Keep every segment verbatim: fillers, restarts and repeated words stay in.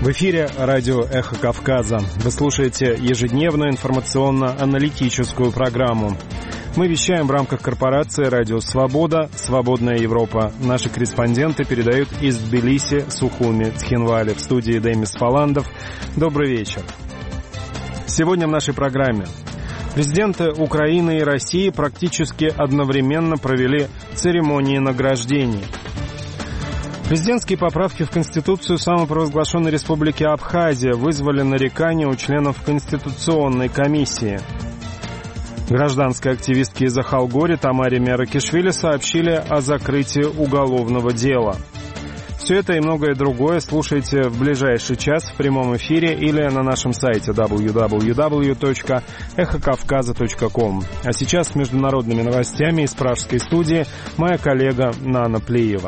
В эфире радио «Эхо Кавказа». Вы слушаете ежедневную информационно-аналитическую программу. Мы вещаем в рамках корпорации «Радио Свобода», «Свободная Европа». Наши корреспонденты передают из Тбилиси, Сухуми, Цхинвали. В студии Демис Фаландов. Добрый вечер. Сегодня в нашей программе. Президенты Украины и России практически одновременно провели церемонии награждений. Президентские поправки в Конституцию самопровозглашенной Республики Абхазия вызвали нарекания у членов Конституционной комиссии. Гражданской активистке из Ахалгори Тамаре Меракишвили сообщили о закрытии уголовного дела. Все это и многое другое слушайте в ближайший час в прямом эфире или на нашем сайте дабл ю дабл ю дабл ю точка эхо кавказа точка ком. А сейчас с международными новостями из пражской студии моя коллега Нана Плиева.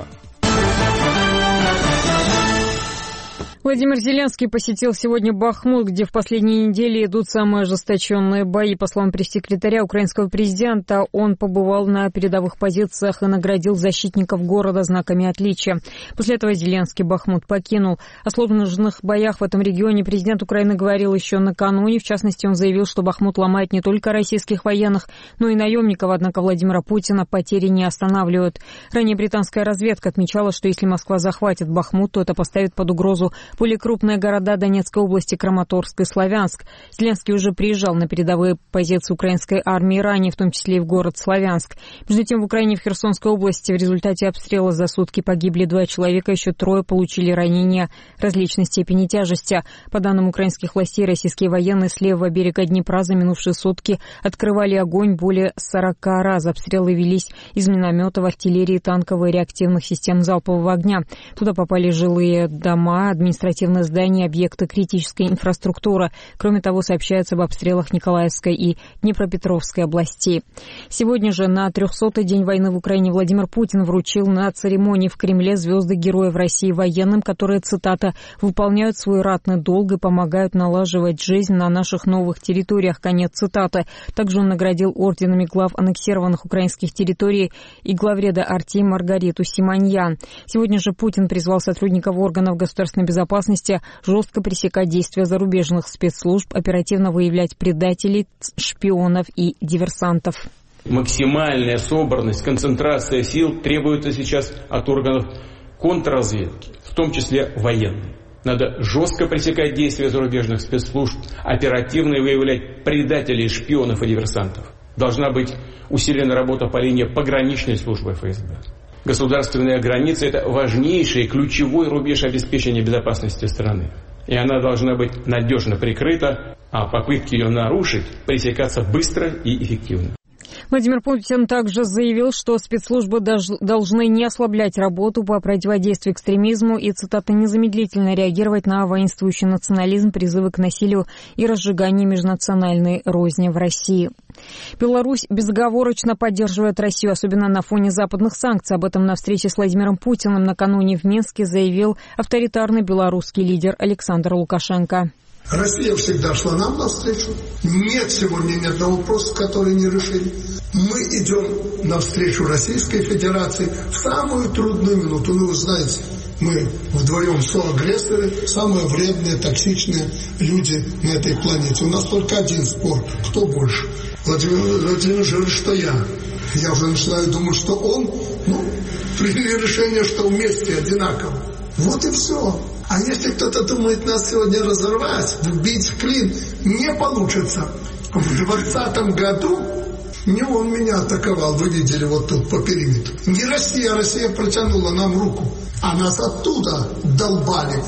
Владимир Зеленский посетил сегодня Бахмут, где в последние недели идут самые ожесточенные бои. По словам пресс-секретаря украинского президента, он побывал на передовых позициях и наградил защитников города знаками отличия. После этого Зеленский Бахмут покинул. О сложных боях в этом регионе президент Украины говорил еще накануне. В частности, он заявил, что Бахмут ломает не только российских военных, но и наемников. Однако Владимира Путина потери не останавливают. Ранее британская разведка отмечала, что если Москва захватит Бахмут, то это поставит под угрозу более крупные города Донецкой области Краматорск и Славянск. Зеленский уже приезжал на передовые позиции украинской армии ранее, в том числе и в город Славянск. Между тем, в Украине, в Херсонской области, в результате обстрела за сутки погибли два человека, еще трое получили ранения различной степени тяжести. По данным украинских властей, российские военные с левого берега Днепра за минувшие сутки открывали огонь более сорока раз. Обстрелы велись из минометов, артиллерии, танковых и реактивных систем залпового огня. Туда попали жилые дома, административные здания, объекты критической инфраструктуры. Кроме того, сообщается об обстрелах Николаевской и Днепропетровской областей. Сегодня же, на трехсотый день войны в Украине, Владимир Путин вручил на церемонии в Кремле звезды Героев России военным, которые, цитата, «выполняют свой ратный долг и помогают налаживать жизнь на наших новых территориях», конец цитаты. Также он наградил орденами глав аннексированных украинских территорий и главреда Арти Маргариту Симоньян. Сегодня же Путин призвал сотрудников органов государственной безопасности жестко пресекать действия зарубежных спецслужб, оперативно выявлять предателей, шпионов и диверсантов. Максимальная собранность, концентрация сил требуется сейчас от органов контрразведки, в том числе военной. Надо жестко пресекать действия зарубежных спецслужб, оперативно выявлять предателей, шпионов и диверсантов. Должна быть усилена работа по линии пограничной службы эф эс бэ. Государственная граница – это важнейший ключевой рубеж обеспечения безопасности страны. И она должна быть надежно прикрыта, а попытки ее нарушить пресекаться быстро и эффективно. Владимир Путин также заявил, что спецслужбы должны не ослаблять работу по противодействию экстремизму и, цитата, «незамедлительно реагировать на воинствующий национализм, призывы к насилию и разжиганию межнациональной розни в России». Беларусь безоговорочно поддерживает Россию, особенно на фоне западных санкций. Об этом на встрече с Владимиром Путиным накануне в Минске заявил авторитарный белорусский лидер Александр Лукашенко. Россия всегда шла нам навстречу. Нет сегодня ни одного вопроса, который не решили. Мы идем навстречу Российской Федерации в самую трудную минуту. Ну, вы знаете, мы вдвоем соагрессоры, самые вредные, токсичные люди на этой планете. У нас только один спор. Кто больше? Владимир Владимирович говорит, что я. Я уже начинаю думать, что он, ну, приняли решение, что вместе одинаково. Вот и все. А если кто-то думает нас сегодня разорвать, вбить в клин, не получится. В двадцатом году не он меня атаковал, вы видели вот тут по периметру. Не Россия, Россия протянула нам руку, а нас оттуда долбали.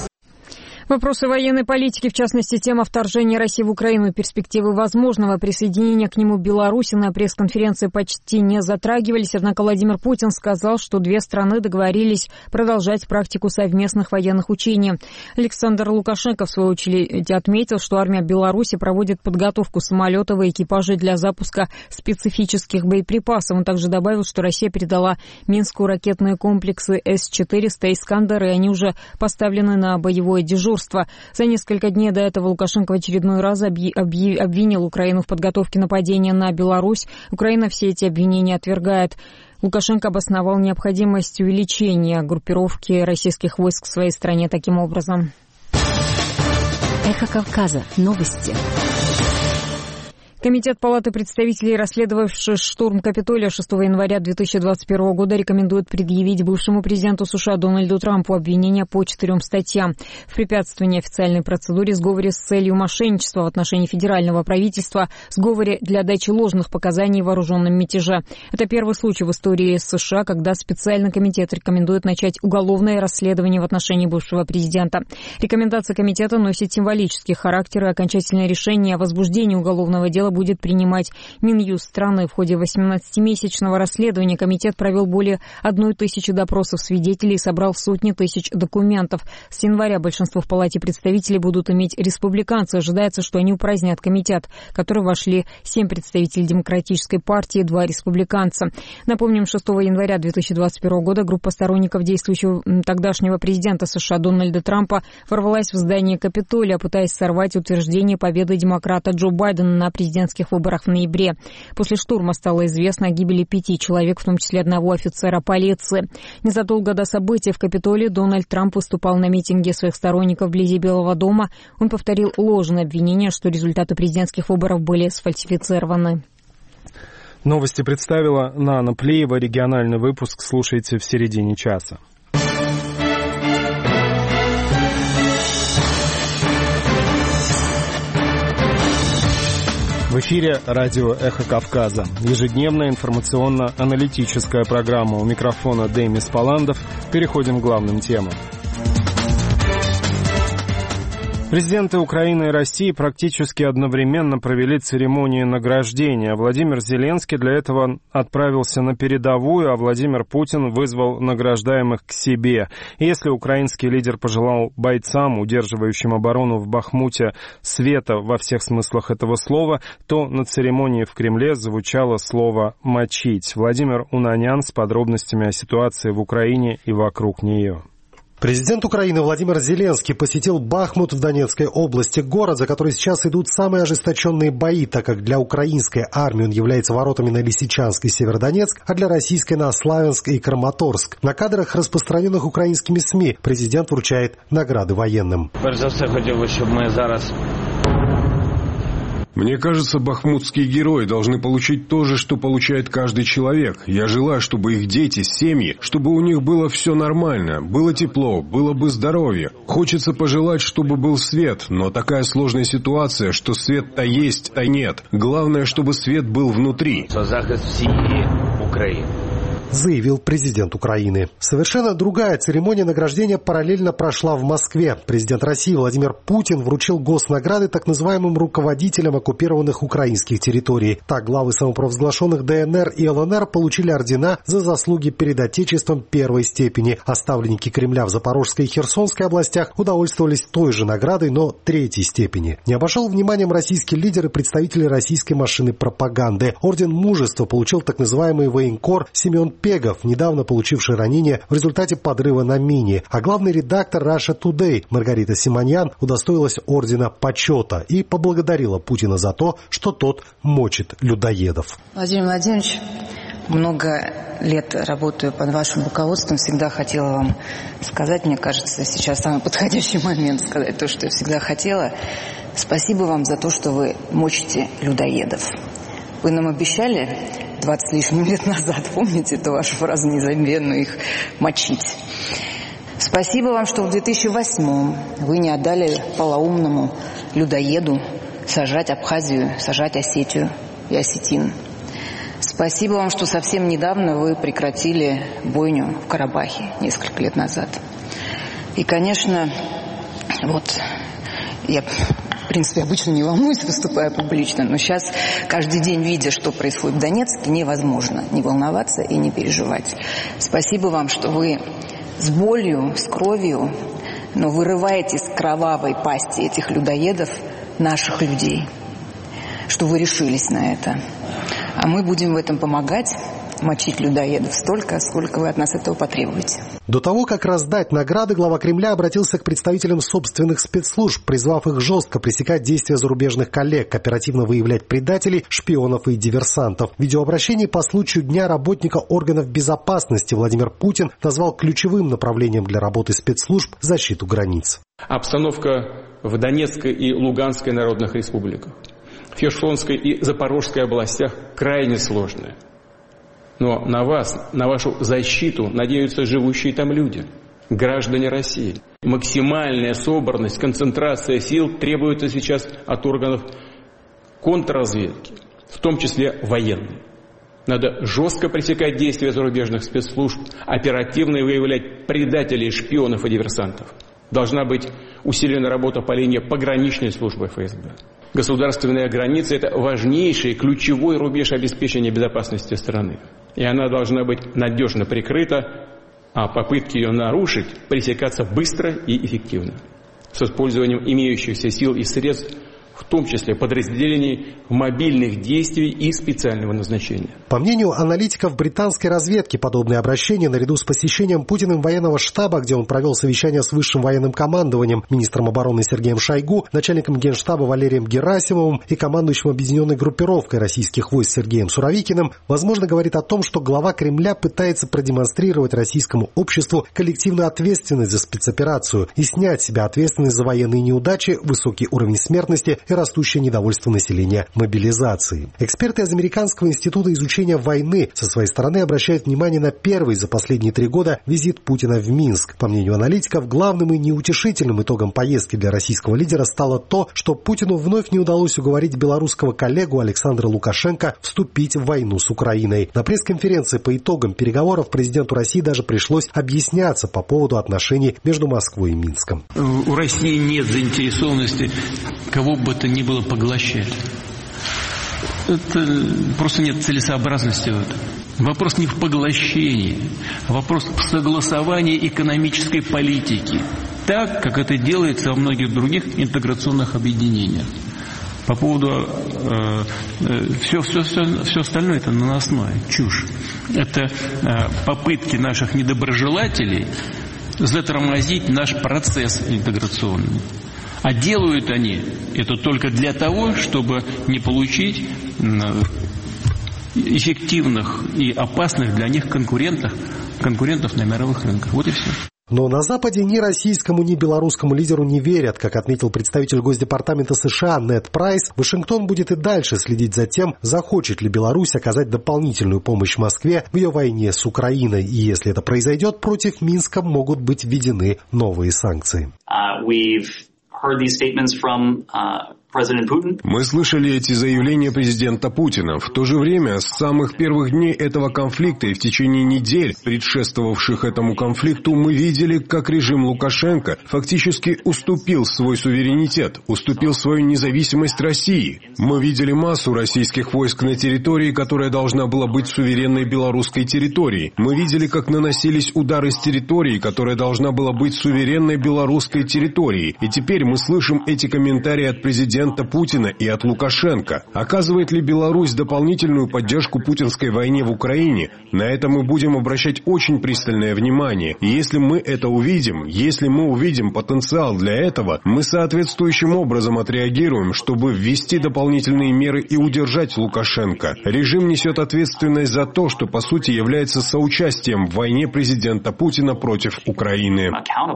Вопросы военной политики, в частности, тема вторжения России в Украину и перспективы возможного присоединения к нему Беларуси на пресс-конференции почти не затрагивались. Однако Владимир Путин сказал, что две страны договорились продолжать практику совместных военных учений. Александр Лукашенко, в свою очередь, отметил, что армия Беларуси проводит подготовку самолетов и экипажей для запуска специфических боеприпасов. Он также добавил, что Россия передала Минску ракетные комплексы эс четыреста «Искандер», и они уже поставлены на боевое дежурство. За несколько дней до этого Лукашенко в очередной раз обвинил Украину в подготовке нападения на Беларусь. Украина все эти обвинения отвергает. Лукашенко обосновал необходимость увеличения группировки российских войск в своей стране таким образом. Эхо Кавказа. Новости. Комитет Палаты представителей, расследовавший штурм Капитолия шестого января две тысячи двадцать первого года, рекомендует предъявить бывшему президенту США Дональду Трампу обвинения по четырем статьям: в препятствовании официальной процедуре, сговоре с целью мошенничества в отношении федерального правительства, сговоре для дачи ложных показаний в вооруженном мятеже. Это первый случай в истории США, когда специальный комитет рекомендует начать уголовное расследование в отношении бывшего президента. Рекомендация комитета носит символический характер, и окончательное решение о возбуждении уголовного дела будет принимать Минюст страны. В ходе восемнадцатимесячного расследования комитет провел более одной тысячи допросов свидетелей и собрал сотни тысяч документов. С января большинство в Палате представителей будут иметь республиканцы. Ожидается, что они упразднят комитет, в который вошли семь представителей Демократической партии и два республиканца. Напомним, шестого января две тысячи двадцать первого года группа сторонников действующего тогдашнего президента США Дональда Трампа ворвалась в здание Капитолия, пытаясь сорвать утверждение победы демократа Джо Байдена на президентских выборах в ноябре. После штурма стало известно о гибели пяти человек, в том числе одного офицера полиции. Незадолго до событий в Капитолии Дональд Трамп выступал на митинге своих сторонников вблизи Белого дома. Он повторил ложное обвинение, что результаты президентских выборов были сфальсифицированы. Новости представила Нана Плеева. Региональный выпуск слушайте в середине часа. В эфире радио «Эхо Кавказа». Ежедневная информационно-аналитическая программа. У микрофона Демис Паландов. Переходим к главным темам. Президенты Украины и России практически одновременно провели церемонию награждения. Владимир Зеленский для этого отправился на передовую, а Владимир Путин вызвал награждаемых к себе. И если украинский лидер пожелал бойцам, удерживающим оборону в Бахмуте, света во всех смыслах этого слова, то на церемонии в Кремле звучало слово «мочить». Владимир Унанян с подробностями о ситуации в Украине и вокруг нее. Президент Украины Владимир Зеленский посетил Бахмут в Донецкой области, город, за который сейчас идут самые ожесточенные бои, так как для украинской армии он является воротами на Лисичанск и Северодонецк, а для российской на Славянск и Краматорск. На кадрах, распространенных украинскими СМИ, президент вручает награды военным. Перш за все, хотел бы, чтобы мы зараз... Мне кажется, бахмутские герои должны получить то же, что получает каждый человек. Я желаю, чтобы их дети, семьи, чтобы у них было все нормально, было тепло, было бы здоровье. Хочется пожелать, чтобы был свет, но такая сложная ситуация, что свет-то есть, а нет. Главное, чтобы свет был внутри. Захист всей Украины. Заявил президент Украины. Совершенно другая церемония награждения параллельно прошла в Москве. Президент России Владимир Путин вручил госнаграды так называемым руководителям оккупированных украинских территорий. Так, главы самопровозглашенных ДНР и ЛНР получили ордена за заслуги перед Отечеством первой степени. А ставленники Кремля в Запорожской и Херсонской областях удовольствовались той же наградой, но третьей степени. Не обошел вниманием российский лидер и представители российской машины пропаганды. Орден мужества получил так называемый военкор Семен Пегов, недавно получивший ранение в результате подрыва на мине. А главный редактор Russia Today Маргарита Симоньян удостоилась ордена почета и поблагодарила Путина за то, что тот мочит людоедов. Владимир Владимирович, много лет работаю под вашим руководством, всегда хотела вам сказать, мне кажется, сейчас самый подходящий момент сказать то, что я всегда хотела. Спасибо вам за то, что вы мочите людоедов. Вы нам обещали двадцать с лишним лет назад, помните эту вашу фразу незабвенную, их мочить. Спасибо вам, что в две тысячи восьмом вы не отдали полоумному людоеду сажать Абхазию, сажать Осетию и Осетин. Спасибо вам, что совсем недавно вы прекратили бойню в Карабахе несколько лет назад. И, конечно, вот я... В принципе, обычно не волнуюсь, выступая публично, но сейчас, каждый день, видя, что происходит в Донецке, невозможно не волноваться и не переживать. Спасибо вам, что вы с болью, с кровью, но вырываете из кровавой пасти этих людоедов наших людей, что вы решились на это. А мы будем в этом помогать, мочить людоедов столько, сколько вы от нас этого потребуете. До того, как раздать награды, глава Кремля обратился к представителям собственных спецслужб, призвав их жестко пресекать действия зарубежных коллег, оперативно выявлять предателей, шпионов и диверсантов. В видеообращении по случаю Дня работника органов безопасности Владимир Путин назвал ключевым направлением для работы спецслужб защиту границ. Обстановка в Донецкой и Луганской народных республиках, в Херсонской и Запорожской областях крайне сложная. Но на вас, на вашу защиту надеются живущие там люди, граждане России. Максимальная собранность, концентрация сил требуется сейчас от органов контрразведки, в том числе военной. Надо жестко пресекать действия зарубежных спецслужб, оперативно выявлять предателей, шпионов и диверсантов. Должна быть усилена работа по линии пограничной службы эф эс бэ. Государственная граница – это важнейший, ключевой рубеж обеспечения безопасности страны. И она должна быть надежно прикрыта, а попытки ее нарушить пресекаться быстро и эффективно, с использованием имеющихся сил и средств, в том числе подразделений мобильных действий и специального назначения. По мнению аналитиков британской разведки, подобные обращения, наряду с посещением Путиным военного штаба, где он провел совещание с высшим военным командованием, министром обороны Сергеем Шойгу, начальником генштаба Валерием Герасимовым и командующим объединенной группировкой российских войск Сергеем Суровикиным, возможно, говорит о том, что глава Кремля пытается продемонстрировать российскому обществу коллективную ответственность за спецоперацию и снять с себя ответственность за военные неудачи, высокий уровень смертности и растущее недовольство населения мобилизацией. Эксперты из Американского института изучения войны со своей стороны обращают внимание на первый за последние три года визит Путина в Минск. По мнению аналитиков, главным и неутешительным итогом поездки для российского лидера стало то, что Путину вновь не удалось уговорить белорусского коллегу Александра Лукашенко вступить в войну с Украиной. На пресс-конференции по итогам переговоров президенту России даже пришлось объясняться по поводу отношений между Москвой и Минском. У России нет заинтересованности кого бы то ни было поглощать. Это просто нет целесообразности в этом. Вопрос не в поглощении, а вопрос в согласовании экономической политики. Так, как это делается во многих других интеграционных объединениях. По поводу э, э, все, все, все, все остальное это наносное, чушь. Это э, попытки наших недоброжелателей затормозить наш процесс интеграционный. А делают они это только для того, чтобы не получить эффективных и опасных для них конкурентов, конкурентов на мировых рынках. Вот и все. Но на Западе ни российскому, ни белорусскому лидеру не верят. Как отметил представитель Госдепартамента США Нед Прайс, Вашингтон будет и дальше следить за тем, захочет ли Беларусь оказать дополнительную помощь Москве в ее войне с Украиной. И если это произойдет, против Минска могут быть введены новые санкции. Uh, we've heard these statements from uh... Мы слышали эти заявления президента Путина. В то же время, с самых первых дней этого конфликта и в течение недель, предшествовавших этому конфликту, мы видели, как режим Лукашенко фактически уступил свой суверенитет, уступил свою независимость России. Мы видели массу российских войск на территории, которая должна была быть суверенной белорусской территорией. Мы видели, как наносились удары с территории, которая должна была быть суверенной белорусской территорией. И теперь мы слышим эти комментарии от президента Путина и от Лукашенко. Оказывает ли Беларусь дополнительную поддержку путинской войне в Украине? На это мы будем обращать очень пристальное внимание. И если мы это увидим, если мы увидим потенциал для этого, мы соответствующим образом отреагируем, чтобы ввести дополнительные меры и удержать Лукашенко. Режим несет ответственность за то, что по сути является соучастием в войне президента Путина против Украины.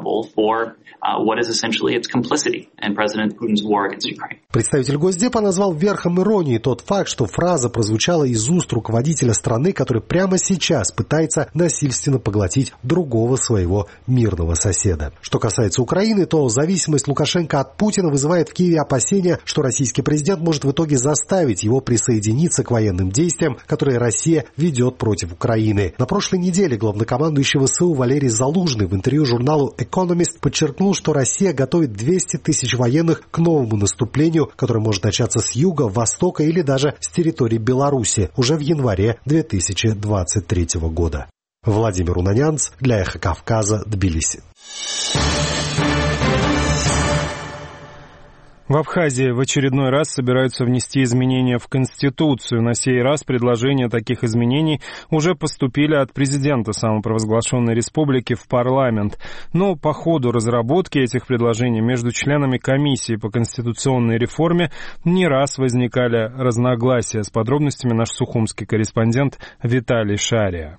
Представитель Госдепа назвал верхом иронии тот факт, что фраза прозвучала из уст руководителя страны, который прямо сейчас пытается насильственно поглотить другого своего мирного соседа. Что касается Украины, то зависимость Лукашенко от Путина вызывает в Киеве опасения, что российский президент может в итоге заставить его присоединиться к военным действиям, которые Россия ведет против Украины. На прошлой неделе главнокомандующий ВСУ Валерий Залужный в интервью журналу «Экономист» подчеркнул, что Россия готовит двести тысяч военных к новому наступлению, которое может начаться с юга, востока или даже с территории Беларуси уже в январе две тысячи двадцать третьего года. Владимир Унанянц для «Эхо Кавказа», Тбилиси. В Абхазии в очередной раз собираются внести изменения в Конституцию. На сей раз предложения таких изменений уже поступили от президента самопровозглашенной республики в парламент. Но по ходу разработки этих предложений между членами комиссии по конституционной реформе не раз возникали разногласия. С подробностями наш сухумский корреспондент Виталий Шария.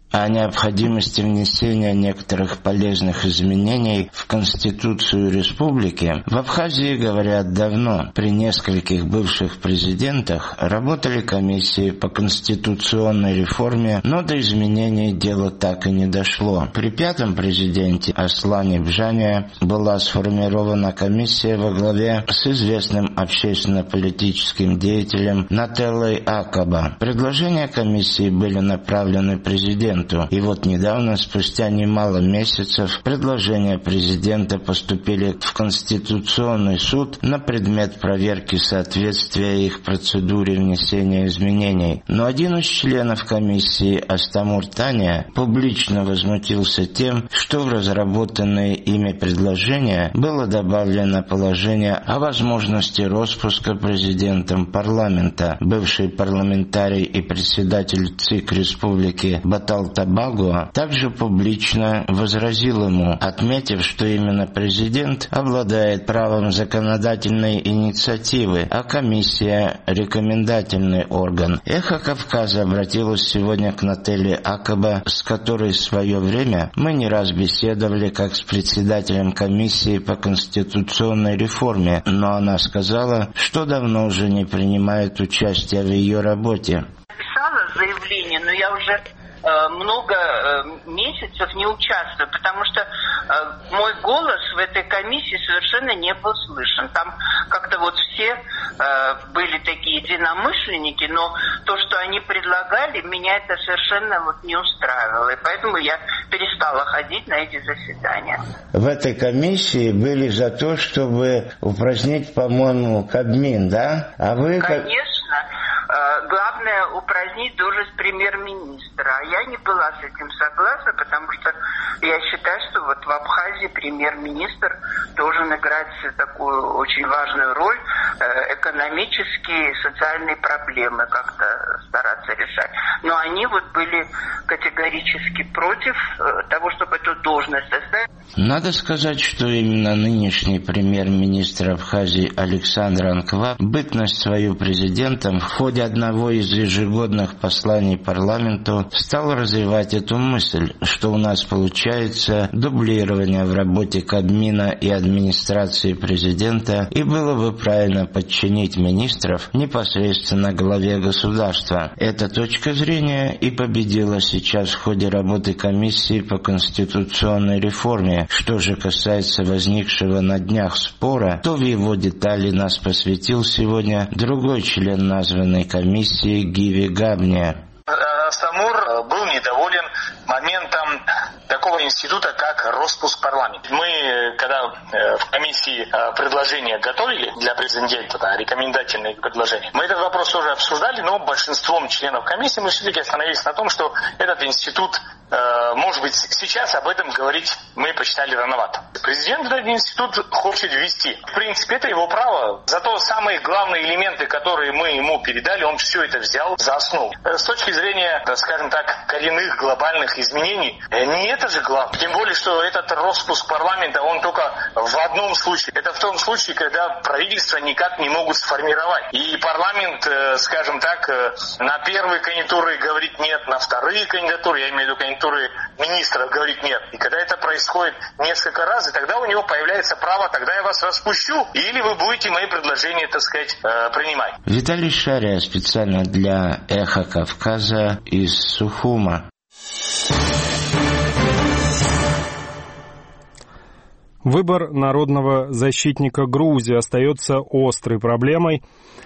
о необходимости внесения некоторых полезных изменений в Конституцию республики в Абхазии говорят давно. При нескольких бывших президентах работали комиссии по конституционной реформе, но до изменений дело так и не дошло. При пятом президенте Аслане Бжане была сформирована комиссия во главе с известным общественно-политическим деятелем Нателлой Акаба. Предложения комиссии были направлены президенту. И вот недавно, спустя немало месяцев, предложения президента поступили в Конституционный суд на предмет проверки соответствия их процедуре внесения изменений. Но один из членов комиссии, Астамур Таня, публично возмутился тем, что в разработанные ими предложения было добавлено положение о возможности распуска президентом парламента. Бывший парламентарий и председатель ЦИК Республики Батал Табагуа также публично возразил ему, отметив, что именно президент обладает правом законодательной инициативы, а комиссия – рекомендательный орган. «Эхо Кавказа» обратилась сегодня к Нателле Акаба, с которой в свое время мы не раз беседовали как с председателем комиссии по конституционной реформе, но она сказала, что давно уже не принимает участия в ее работе. Писала заявление, но я уже много месяцев не участвую, потому что мой голос в этой комиссии совершенно не был слышен. Там как-то вот все были такие единомышленники, но то, что они предлагали, меня это совершенно вот не устраивало. И поэтому я перестала ходить на эти заседания. В этой комиссии были за то, чтобы упразднить, по-моему, Кабмин, да? А вы... Конечно. Главное упразднить должность премьер-министра. А я не была с этим согласна, потому что я считаю, что вот в Абхазии премьер-министр должен играть такую очень важную роль, экономические и социальные проблемы как-то стараться решать. Но они вот были категорически против того, чтобы эту должность оставить. Надо сказать, что именно нынешний премьер-министр Абхазии Александр Анква бытность свою президентом в ходе одного из ежегодных посланий парламенту стал развивать эту мысль, что у нас получается дублирование в работе Кабмина и администрации президента, и было бы правильно подчинить министров непосредственно главе государства. Эта точка зрения и победила сейчас в ходе работы комиссии по конституционной реформе. Что же касается возникшего на днях спора, то в его детали нас посвятил сегодня другой член названной комиссии Гиви Габния. Астамур был недоволен моментом такого института, как распуск парламента. Мы, когда в комиссии предложения готовили для президента, да, рекомендательные предложения, мы этот вопрос тоже обсуждали, но большинством членов комиссии мы все-таки остановились на том, что этот институт, может быть, сейчас об этом говорить мы посчитали рановато. Президент этот институт хочет ввести. В принципе, это его право. Зато самые главные элементы, которые мы ему передали, он все это взял за основу. С точки зрения, скажем так, коренных глобальных изменений, не это же главное. Тем более, что этот распуск парламента, он только в одном случае. Это в том случае, когда правительство никак не могут сформировать. И парламент, скажем так, на первые кандидатуры говорит нет, на вторые кандидатуры, я имею в виду кандидатуры министров, говорит нет. И когда это происходит несколько раз, и тогда у него появляется право, тогда я вас распущу, или вы будете мои предложения, так сказать, принимать. Виталий Шария специально для «Эхо Кавказа» из Сухума. Выбор народного защитника Грузии остается острой проблемой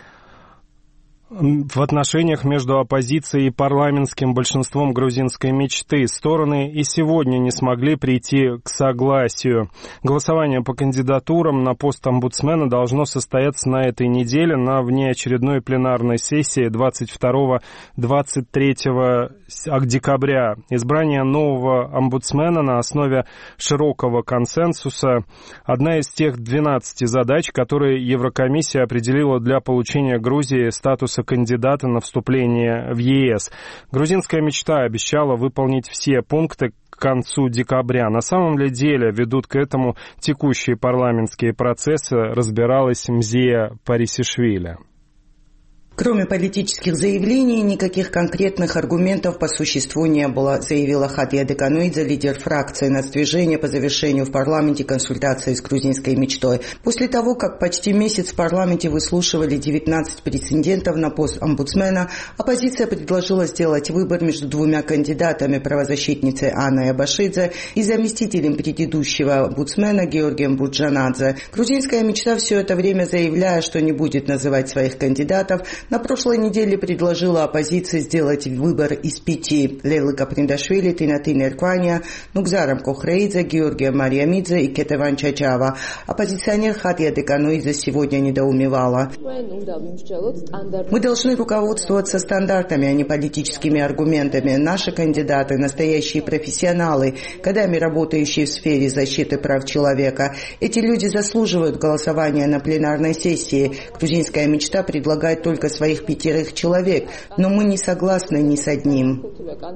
в отношениях между оппозицией и парламентским большинством грузинской мечты. Стороны и сегодня не смогли прийти к согласию. Голосование по кандидатурам на пост омбудсмена должно состояться на этой неделе на внеочередной пленарной сессии двадцать второго — двадцать третьего декабря. Избрание нового омбудсмена на основе широкого консенсуса – одна из тех двенадцати задач, которые Еврокомиссия определила для получения Грузии статуса кандидата на вступление в ЕС. Грузинская мечта обещала выполнить все пункты к концу декабря. На самом ли деле ведут к этому текущие парламентские процессы, разбиралась Мзия Парисишвили. Кроме политических заявлений, никаких конкретных аргументов по существу не было, заявила Хатия Декануидзе, лидер фракции «Нацдвижение» по завершению в парламенте консультации с грузинской мечтой. После того, как почти месяц в парламенте выслушивали девятнадцать претендентов на пост омбудсмена, оппозиция предложила сделать выбор между двумя кандидатами, правозащитницей Анной Абашидзе и заместителем предыдущего омбудсмена Георгием Бурджанадзе. Грузинская мечта, все это время заявляя, что не будет называть своих кандидатов, на прошлой неделе предложила оппозиции сделать выбор из пяти: Лейлы Каприндашвили, Тинатин Эрквания, Нукзарам Кохреидзе, Георгия Мариамидзе и Кетеван Чачава. Оппозиционер Хатия Декануидзе сегодня недоумевала. Мы должны руководствоваться стандартами, а не политическими аргументами. Наши кандидаты – настоящие профессионалы, годами работающие в сфере защиты прав человека. Эти люди заслуживают голосования на пленарной сессии. Грузинская мечта предлагает только своих пятерых человек, но мы не согласны ни с одним.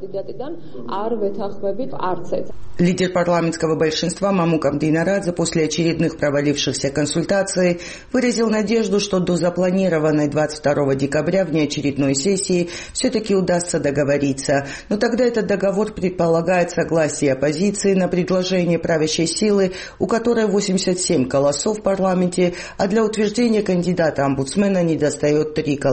Лидер парламентского большинства Мамук Абдинарадзе после очередных провалившихся консультаций выразил надежду, что до запланированной двадцать второго декабря внеочередной сессии все-таки удастся договориться. Но тогда этот договор предполагает согласие оппозиции на предложение правящей силы, у которой восемьдесят семь голосов в парламенте, а для утверждения кандидата омбудсмена недостает три голоса.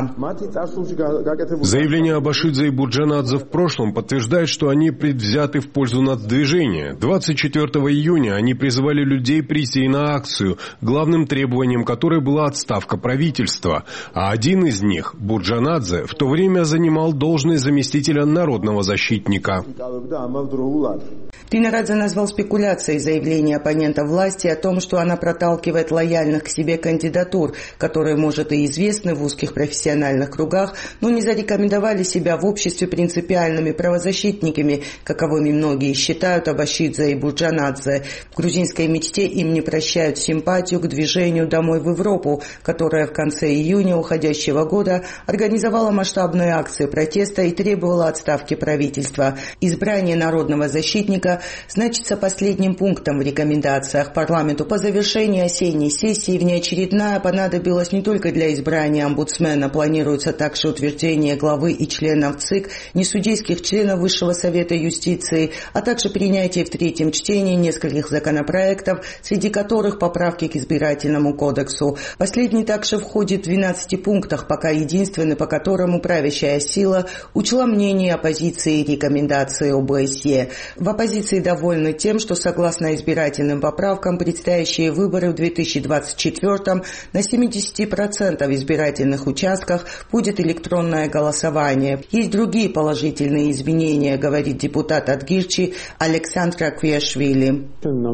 Заявление Абашидзе и Бурджанадзе в прошлом подтверждает, что они предвзяты в пользу нацдвижения. двадцать четвёртого июня они призывали людей прийти на акцию, главным требованием которой была отставка правительства. А один из них, Бурджанадзе, в то время занимал должность заместителя народного защитника. Тинарадзе назвал спекуляцией заявление оппонента власти о том, что она проталкивает лояльных к себе кандидатур, которые, может, и известны в узких профессиональных кругах, но не зарекомендовали себя в обществе принципиальными правозащитниками, каковыми многие считают Абашидзе и Бурджанадзе. В грузинской мечте им не прощают симпатию к движению «Домой в Европу», которое в конце июня уходящего года организовало масштабные акции протеста и требовало отставки правительства. Избрание народного защитника значится последним пунктом в рекомендациях парламенту. По завершении осенней сессии внеочередная понадобилась не только для избрания омбудсмена, планируется также утверждение главы и членов ЦИК, несудейских членов Высшего совета юстиции, а также принятие в третьем чтении нескольких законопроектов, среди которых поправки к избирательному кодексу. Последний также входит в двенадцати пунктах, пока единственный, по которому правящая сила учла мнение оппозиции и рекомендации ОБСЕ. В оппозиции довольны тем, что согласно избирательным поправкам предстоящие выборы в две тысячи двадцать четвёртом на семьдесят процентов избирательных участках будет электронное голосование. Есть другие положительные изменения, говорит депутат от Гирчи Александр Аквиашвили.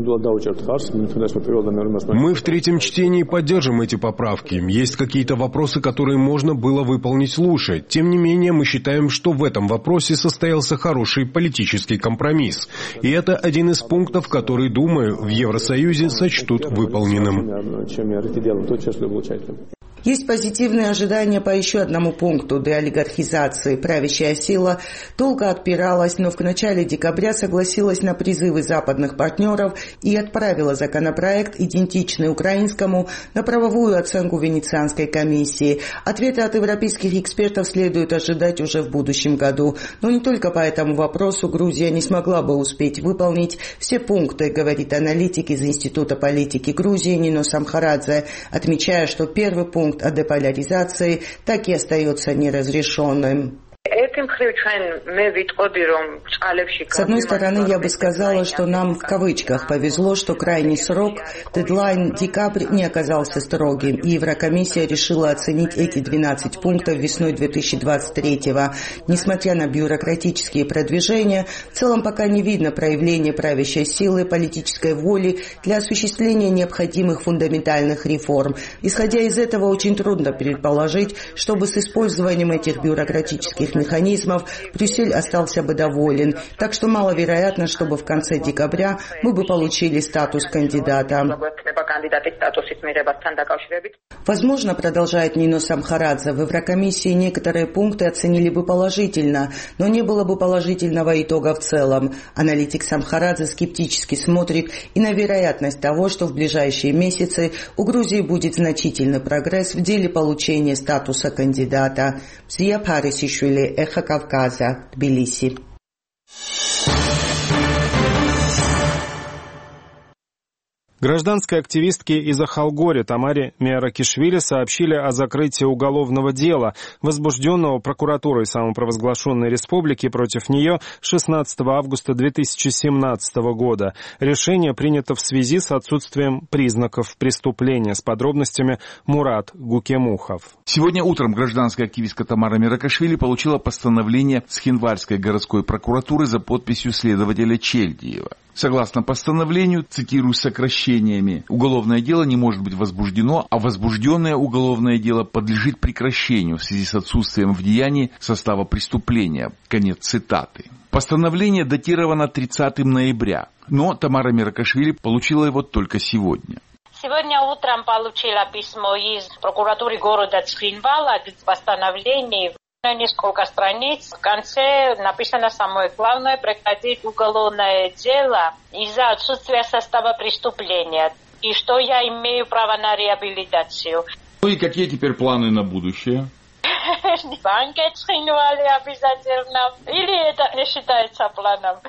Мы в третьем чтении поддержим эти поправки. Есть какие-то вопросы, которые можно было выполнить лучше. Тем не менее, мы считаем, что в этом вопросе состоялся хороший политический компромисс. И это один из пунктов, который, думаю, в Евросоюзе сочтут выполненным. Есть позитивные ожидания по еще одному пункту деолигархизации. Правящая сила долго отпиралась, но в начале декабря согласилась на призывы западных партнеров и отправила законопроект, идентичный украинскому, на правовую оценку Венецианской комиссии. Ответы от европейских экспертов следует ожидать уже в будущем году. Но не только по этому вопросу Грузия не смогла бы успеть выполнить все пункты, говорит аналитик из Института политики Грузии Нинос Амхарадзе, отмечая, что первый пункт о деполяризации так и остается неразрешенным. С одной стороны, я бы сказала, что нам в кавычках повезло, что крайний срок, дедлайн декабрь, не оказался строгим, и Еврокомиссия решила оценить эти двенадцать пунктов весной две тысячи двадцать третьего. Несмотря на бюрократические продвижения, в целом пока не видно проявления правящей силы, политической воли для осуществления необходимых фундаментальных реформ. Исходя из этого, очень трудно предположить, чтобы с использованием этих бюрократических механизмов Брюссель остался бы доволен. Так что маловероятно, чтобы в конце декабря мы бы получили статус кандидата. კანდიდატის სტატუსის მიღებასთან დაკავშირებით. Возможно, продолжает Нино Самхарадзе, в Еврокомиссии некоторые пункты оценили бы положительно, но не было бы положительного итога в целом. Аналитик Самхарадзе скептически смотрит и на вероятность того, что в ближайшие месяцы у Грузии будет значительный прогресс в деле получения статуса кандидата. Зия Парисишвили, Эхо Кавказа, Тбилиси. Гражданской активистке из Ахалгори Тамаре Миаракишвили сообщили о закрытии уголовного дела, возбужденного прокуратурой самопровозглашенной республики против нее шестнадцатого августа две тысячи семнадцатого года. Решение принято в связи с отсутствием признаков преступления. С подробностями Мурат Гукемухов. Сегодня утром гражданская активистка Тамара Миаракишвили получила постановление с Хинвальской городской прокуратуры за подписью следователя Чельдиева. Согласно постановлению, цитирую сокращениями, уголовное дело не может быть возбуждено, а возбужденное уголовное дело подлежит прекращению в связи с отсутствием в деянии состава преступления. Конец цитаты. Постановление датировано тридцатого ноября, но Тамара Миаракишвили получила его только сегодня. Сегодня утром получила письмо из прокуратуры города Цхинвала с постановлением. На несколько страниц в конце написано самое главное: прекратить уголовное дело из-за отсутствия состава преступления, и что я имею право на реабилитацию. Ну и какие теперь планы на будущее? Банкет Цхинвале обязательно, или это не считается планом.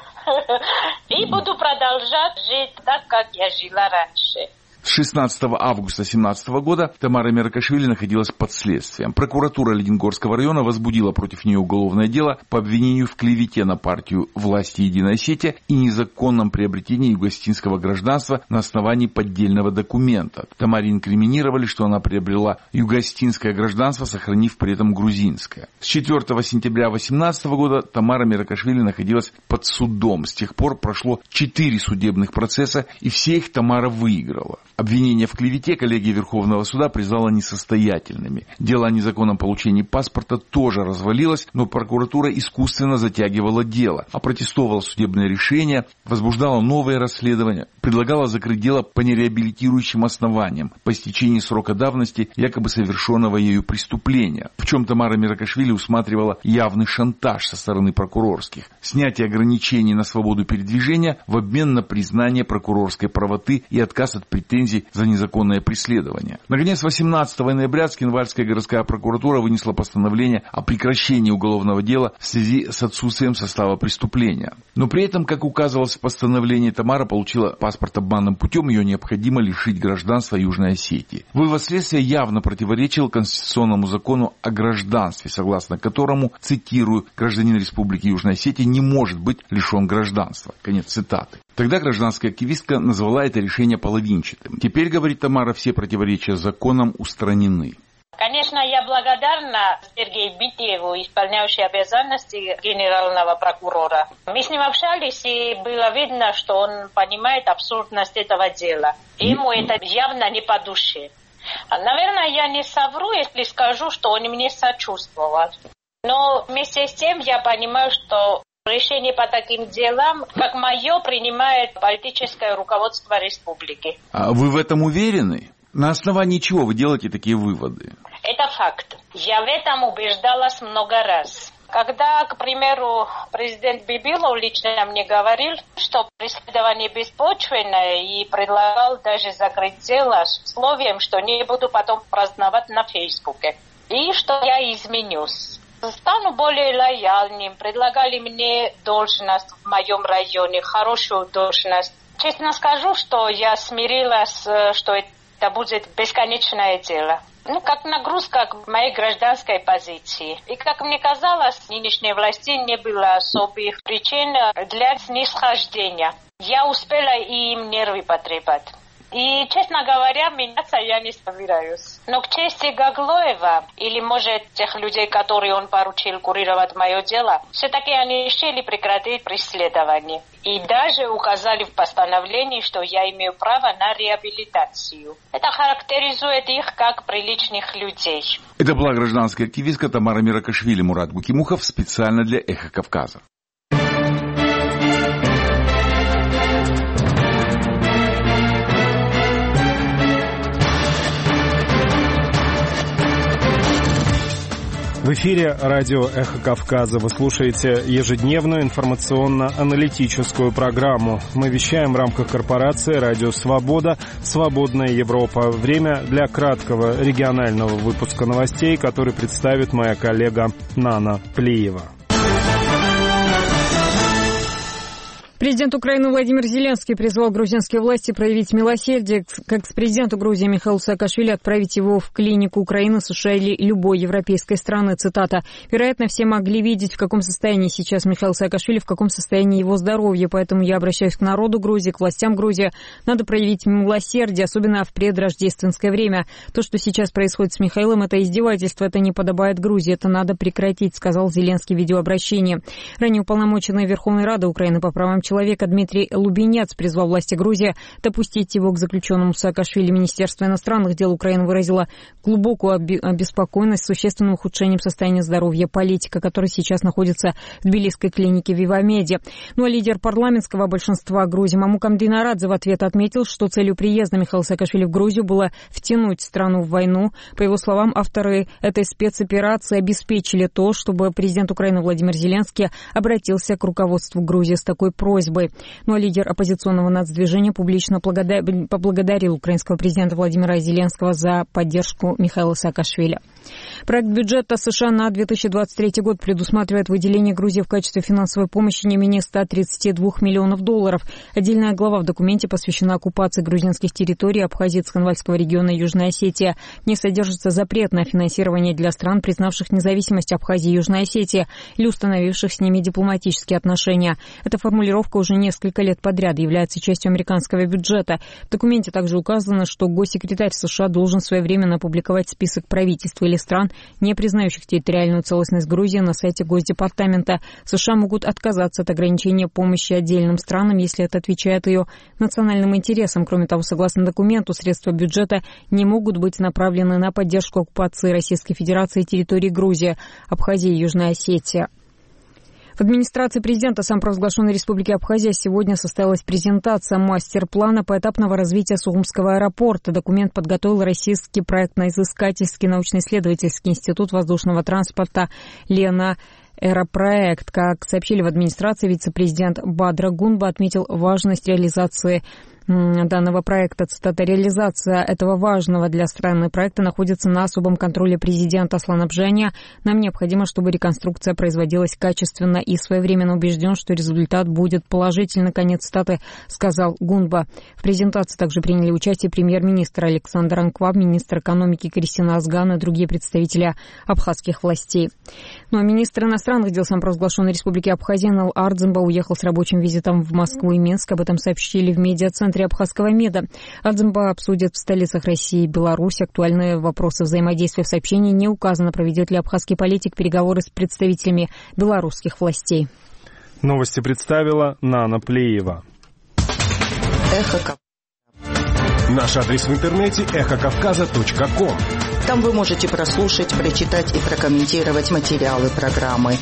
И буду продолжать жить так, как я жила раньше. С шестнадцатого августа две тысячи семнадцатого года Тамара Миаракишвили находилась под следствием. Прокуратура Ленингорского района возбудила против нее уголовное дело по обвинению в клевете на партию власти «Единая Осетия» и незаконном приобретении югославского гражданства на основании поддельного документа. Тамаре инкриминировали, что она приобрела югославское гражданство, сохранив при этом грузинское. С четвёртого сентября две тысячи восемнадцатого года Тамара Миаракишвили находилась под судом. С тех пор прошло четыре судебных процесса, и все их Тамара выиграла. Обвинение в клевете коллегия Верховного суда признала несостоятельными. Дело о незаконном получении паспорта тоже развалилось, но прокуратура искусственно затягивала дело, опротестовала судебное решение, возбуждала новые расследования, предлагала закрыть дело по нереабилитирующим основаниям, по истечении срока давности якобы совершенного ею преступления. В чем Тамара Миаракишвили усматривала явный шантаж со стороны прокурорских, снятие ограничений на свободу передвижения в обмен на признание прокурорской правоты и отказ от претензий за незаконное преследование. Наконец, восемнадцатого ноября Цхинвальская городская прокуратура вынесла постановление о прекращении уголовного дела в связи с отсутствием состава преступления. Но при этом, как указывалось в постановлении, Тамара получила паспорт обманным путем, ее необходимо лишить гражданства Южной Осетии. Вывод следствия явно противоречил конституционному закону о гражданстве, согласно которому, цитирую, гражданин Республики Южная Осетия не может быть лишен гражданства. Конец цитаты. Тогда гражданская активистка назвала это решение половинчатым. Теперь, говорит Тамара, все противоречия с законом устранены. Конечно, я благодарна Сергею Битиеву, исполняющему обязанности генерального прокурора. Мы с ним общались, и было видно, что он понимает абсурдность этого дела. Ему это явно не по душе. Наверное, я не совру, если скажу, что он мне сочувствовал. Но вместе с тем я понимаю, что решение по таким делам, как мое, принимает политическое руководство республики. А вы в этом уверены? На основании чего вы делаете такие выводы? Это факт. Я в этом убеждалась много раз. Когда, к примеру, президент Бибилов лично мне говорил, что преследование беспочвенное, и предлагал даже закрыть дело с условием, что не буду потом праздновать на Фейсбуке, и что я изменюсь. Стану более лояльным, предлагали мне должность в моем районе, хорошую должность. Честно скажу, что я смирилась, что это будет бесконечное дело. Ну, как нагрузка к моей гражданской позиции. И, как мне казалось, нынешней власти не было особых причин для снисхождения. Я успела им нервы потрепать. И, честно говоря, меняться я не собираюсь. Но к чести Гаглоева, или, может, тех людей, которые он поручил курировать мое дело, все-таки они решили прекратить преследование. И даже указали в постановлении, что я имею право на реабилитацию. Это характеризует их как приличных людей. Это была гражданская активистка Тамара Миаракишвили. Мурат Гукемухов специально для «Эхо Кавказа». В эфире радио «Эхо Кавказа». Вы слушаете ежедневную информационно-аналитическую программу. Мы вещаем в рамках корпорации «Радио Свобода. Свободная Европа». Время для краткого регионального выпуска новостей, который представит моя коллега Нана Плиева. Президент Украины Владимир Зеленский призвал грузинские власти проявить милосердие к экс-президенту Грузии Михаилу Саакашвили, отправить его в клинику Украины, США или любой европейской страны. Цитата. «Вероятно, все могли видеть, в каком состоянии сейчас Михаил Саакашвили, в каком состоянии его здоровье. Поэтому я обращаюсь к народу Грузии, к властям Грузии. Надо проявить милосердие, особенно в предрождественское время. То, что сейчас происходит с Михаилом, это издевательство, это не подобает Грузии. Это надо прекратить», сказал Зеленский в видеообращении. Ранее уполномоченный Верховной Рады Украины по правам человека человека Дмитрий Лубенец призвал власти Грузии допустить его к заключенному Саакашвили. Министерство иностранных дел Украины выразило глубокую обеспокоенность существенным ухудшением состояния здоровья политика, который сейчас находится в тбилисской клинике Вивамеди. Ну а лидер парламентского большинства Грузии Мамукам Динарадзе в ответ отметил, что целью приезда Михаила Саакашвили в Грузию было втянуть страну в войну. По его словам, авторы этой спецоперации обеспечили то, чтобы президент Украины Владимир Зеленский обратился к руководству Грузии с такой просьбой. Ну а лидер оппозиционного нацдвижения публично поблагодарил украинского президента Владимира Зеленского за поддержку Михаила Саакашвили. Проект бюджета США на две тысячи двадцать третий год предусматривает выделение Грузии в качестве финансовой помощи не менее ста тридцати двух миллионов долларов. Отдельная глава в документе посвящена оккупации грузинских территорий Абхазии, Цхинвальского региона и Южной Осетии. В ней содержится запрет на финансирование для стран, признавших независимость Абхазии и Южной Осетии или установивших с ними дипломатические отношения. Эта формулировка уже несколько лет подряд является частью американского бюджета. В документе также указано, что госсекретарь США должен своевременно опубликовать список правительств или стран, не признающих территориальную целостность Грузии, на сайте Госдепартамента. США могут отказаться от ограничения помощи отдельным странам, если это отвечает ее национальным интересам. Кроме того, согласно документу, средства бюджета не могут быть направлены на поддержку оккупации Российской Федерации территории Грузии, Абхазии и Южной Осетии. В администрации президента самопровозглашенной Республики Абхазия сегодня состоялась презентация мастер-плана поэтапного развития Сухумского аэропорта. Документ подготовил Российский проектно-изыскательский научно-исследовательский институт воздушного транспорта «Лена». Аэропроект. Как сообщили в администрации, вице-президент Бадра Гунба отметил важность реализации данного проекта. Цитата: «Реализация этого важного для страны проекта находится на особом контроле президента Аслана Бжания. Нам необходимо, чтобы реконструкция производилась качественно и своевременно. Убежден, что результат будет положительный». Конец цитаты, сказал Гунба. В презентации также приняли участие премьер-министр Александр Анкваб, министр экономики Кристина Азган и другие представители абхазских властей. Ну а министр иностранных дел самопровозглашенной Республики Абхазия Нал Ардзимба уехал с рабочим визитом в Москву и Минск. Об этом сообщили в медиацентре Абхазского МЕДа. Ардзимба обсудит в столицах России и Беларуси актуальные вопросы взаимодействия. В сообщении не указано, проведет ли абхазский политик переговоры с представителями белорусских властей. Новости представила Нана Плиева. Эхо. Наш адрес в интернете эхо кавказа точка ком. Там вы можете прослушать, прочитать и прокомментировать материалы программы.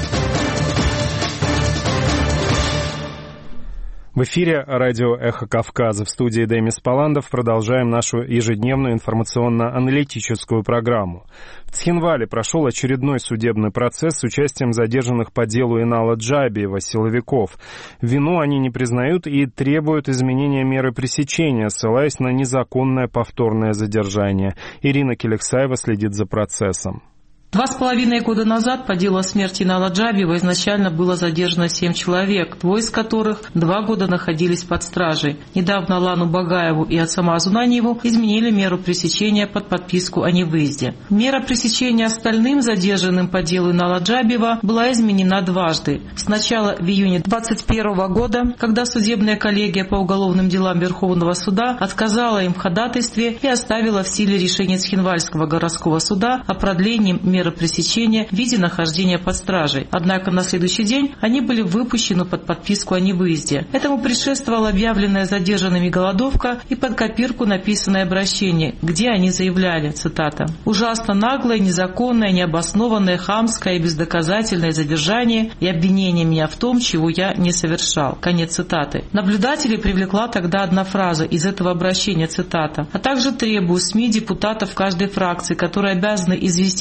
В эфире радио «Эхо Кавказа». В студии Демис Паландов. Продолжаем нашу ежедневную информационно-аналитическую программу. В Цхинвале прошел очередной судебный процесс с участием задержанных по делу Инала Джабиева, силовиков. Вину они не признают и требуют изменения меры пресечения, ссылаясь на незаконное повторное задержание. Ирина Келексаева следит за процессом. Два с половиной года назад по делу о смерти Инала Джабиева изначально было задержано семь человек, двое из которых два года находились под стражей. Недавно Лану Багаеву и Ацама Зунаниеву изменили меру пресечения под подписку о невыезде. Мера пресечения остальным задержанным по делу Инала Джабиева была изменена дважды. Сначала в июне двадцать первого года, когда судебная коллегия по уголовным делам Верховного суда отказала им в ходатайстве и оставила в силе решение Цхинвальского городского суда о продлении меры меры пресечения в виде нахождения под стражей. Однако на следующий день они были выпущены под подписку о невыезде. Этому предшествовала объявленная задержанными голодовка и под копирку написанное обращение, где они заявляли, цитата: «Ужасно наглое, незаконное, необоснованное, хамское и бездоказательное задержание и обвинение меня в том, чего я не совершал». Конец цитаты. Наблюдателей привлекла тогда одна фраза из этого обращения, цитата: «А также требую СМИ депутатов каждой фракции, которые обязаны известить в письменном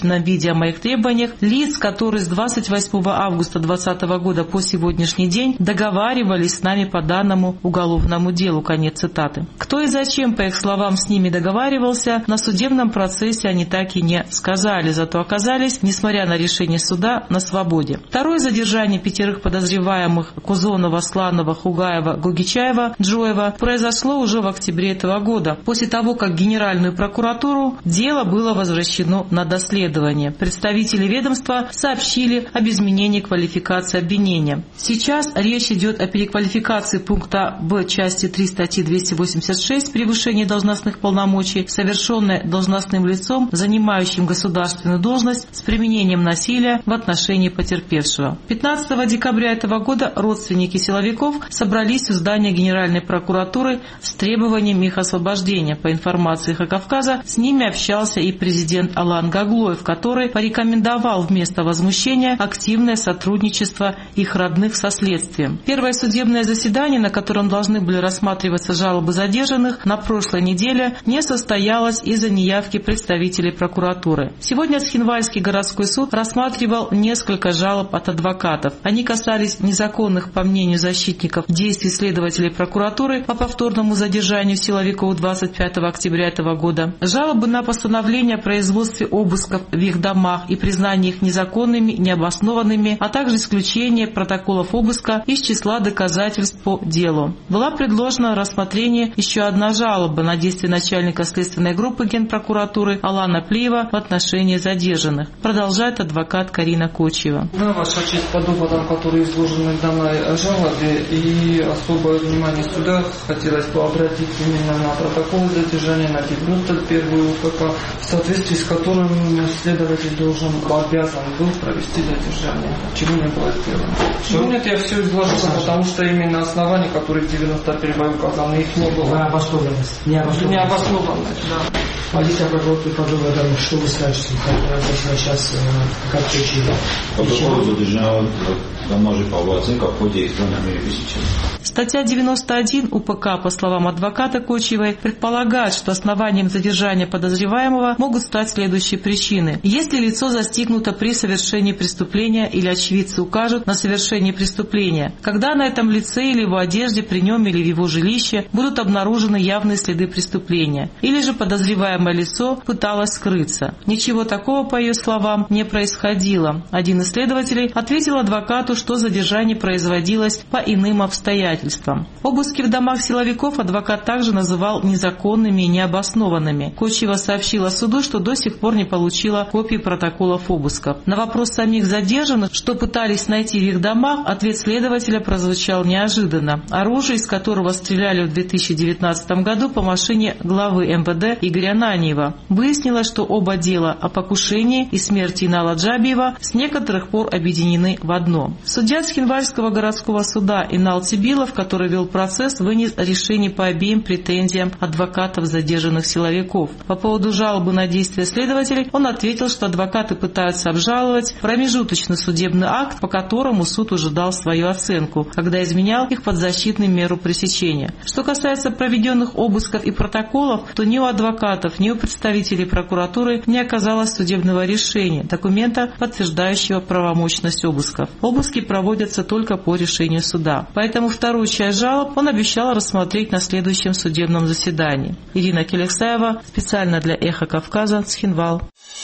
письменном виде о моих требованиях лиц, которые с двадцать восьмого августа две тысячи двадцатого года по сегодняшний день договаривались с нами по данному уголовному делу». Конец цитаты. Кто и зачем, по их словам, с ними договаривался, на судебном процессе они так и не сказали, зато оказались, несмотря на решение суда, на свободе. Второе задержание пятерых подозреваемых Кузонова, Сланова, Хугаева, Гугичаева, Джоева произошло уже в октябре этого года, после того, как в Генеральную прокуратуру дело было возвращено на доследование. Представители ведомства сообщили об изменении квалификации обвинения. Сейчас речь идет о переквалификации пункта В части три статьи двести восемьдесят шесть «Превышение должностных полномочий», совершенное должностным лицом, занимающим государственную должность с применением насилия в отношении потерпевшего. пятнадцатого декабря этого года родственники силовиков собрались у здания Генеральной прокуратуры с требованием их освобождения. По информации «Эхо Кавказа», с ними общался и президент Алан Гаглоев, который порекомендовал вместо возмущения активное сотрудничество их родных со следствием. Первое судебное заседание, на котором должны были рассматриваться жалобы задержанных, на прошлой неделе не состоялось из-за неявки представителей прокуратуры. Сегодня Цхинвальский городской суд рассматривал несколько жалоб от адвокатов. Они касались незаконных, по мнению защитников, действий следователей прокуратуры по повторному задержанию силовиков двадцать пятого октября этого года, жалобы на постановление о производстве обысков в их домах и признание их незаконными, необоснованными, а также исключение протоколов обыска из числа доказательств по делу. Была предложена рассмотрение еще одна жалоба на действия начальника следственной группы Генпрокуратуры Алана Плиева в отношении задержанных. Продолжает адвокат Карина Кочева. Да, Ваша честь, по доводам, которые изложены в данной жалобе, и особое внимание суда хотелось бы обратить именно на протокол задержания, на девяносто первую УПК, в соответствии с которым следователь должен, обязан был провести задержание. Чему не было сделано? Что? Нет, я все изложу, потому что именно основания, которые в девяносто первой указаны, их не было. Необоснованность. Необоснованность. Необоснованность, да. Позиция прокуратуры по доводам, что вы скажете, как сейчас, как учили? По поводу задержания может по оценка в ходе экстренной пересечения. Статья девяносто один УПК, по словам адвоката Кочевой, предполагает, что основанием задержания подозреваемого могут стать следующие причины. Если лицо застигнуто при совершении преступления или очевидцы укажут на совершение преступления, когда на этом лице или его одежде, при нем или в его жилище будут обнаружены явные следы преступления, или же подозреваемое лицо пыталось скрыться. Ничего такого, по ее словам, не происходило. Один из следователей ответил адвокату, что задержание производилось по иным обстоятельствам. Обыски в домах силовиков адвокат также называл незаконными и необоснованными. Кочева сообщила суду, что до сих пор не получила копии протоколов обысков. На вопрос самих задержанных, что пытались найти в их домах, ответ следователя прозвучал неожиданно. Оружие, из которого стреляли в две тысячи девятнадцатом году по машине главы эм вэ дэ Игоря Ананьева. Выяснилось, что оба дела о покушении и смерти Инала Джабиева с некоторых пор объединены в одно. Судья Цхинвальского городского суда Инал Цибилов, который вел процесс, вынес решение по обеим претензиям адвокатов задержанных силовиков. По поводу жалобы на действия следователей он ответил, что адвокаты пытаются обжаловать промежуточный судебный акт, по которому суд уже дал свою оценку, когда изменял их подзащитную меру пресечения. Что касается проведенных обысков и протоколов, то ни у адвокатов, ни у представителей прокуратуры не оказалось судебного решения, документа, подтверждающего правомочность обысков. Обыски проводятся только по решению суда. Поэтому вторую часть жалоб он обещал рассмотреть на следующем судебном заседании. Ирина Келексаева, специально для «Эхо Кавказа», Цхинвал.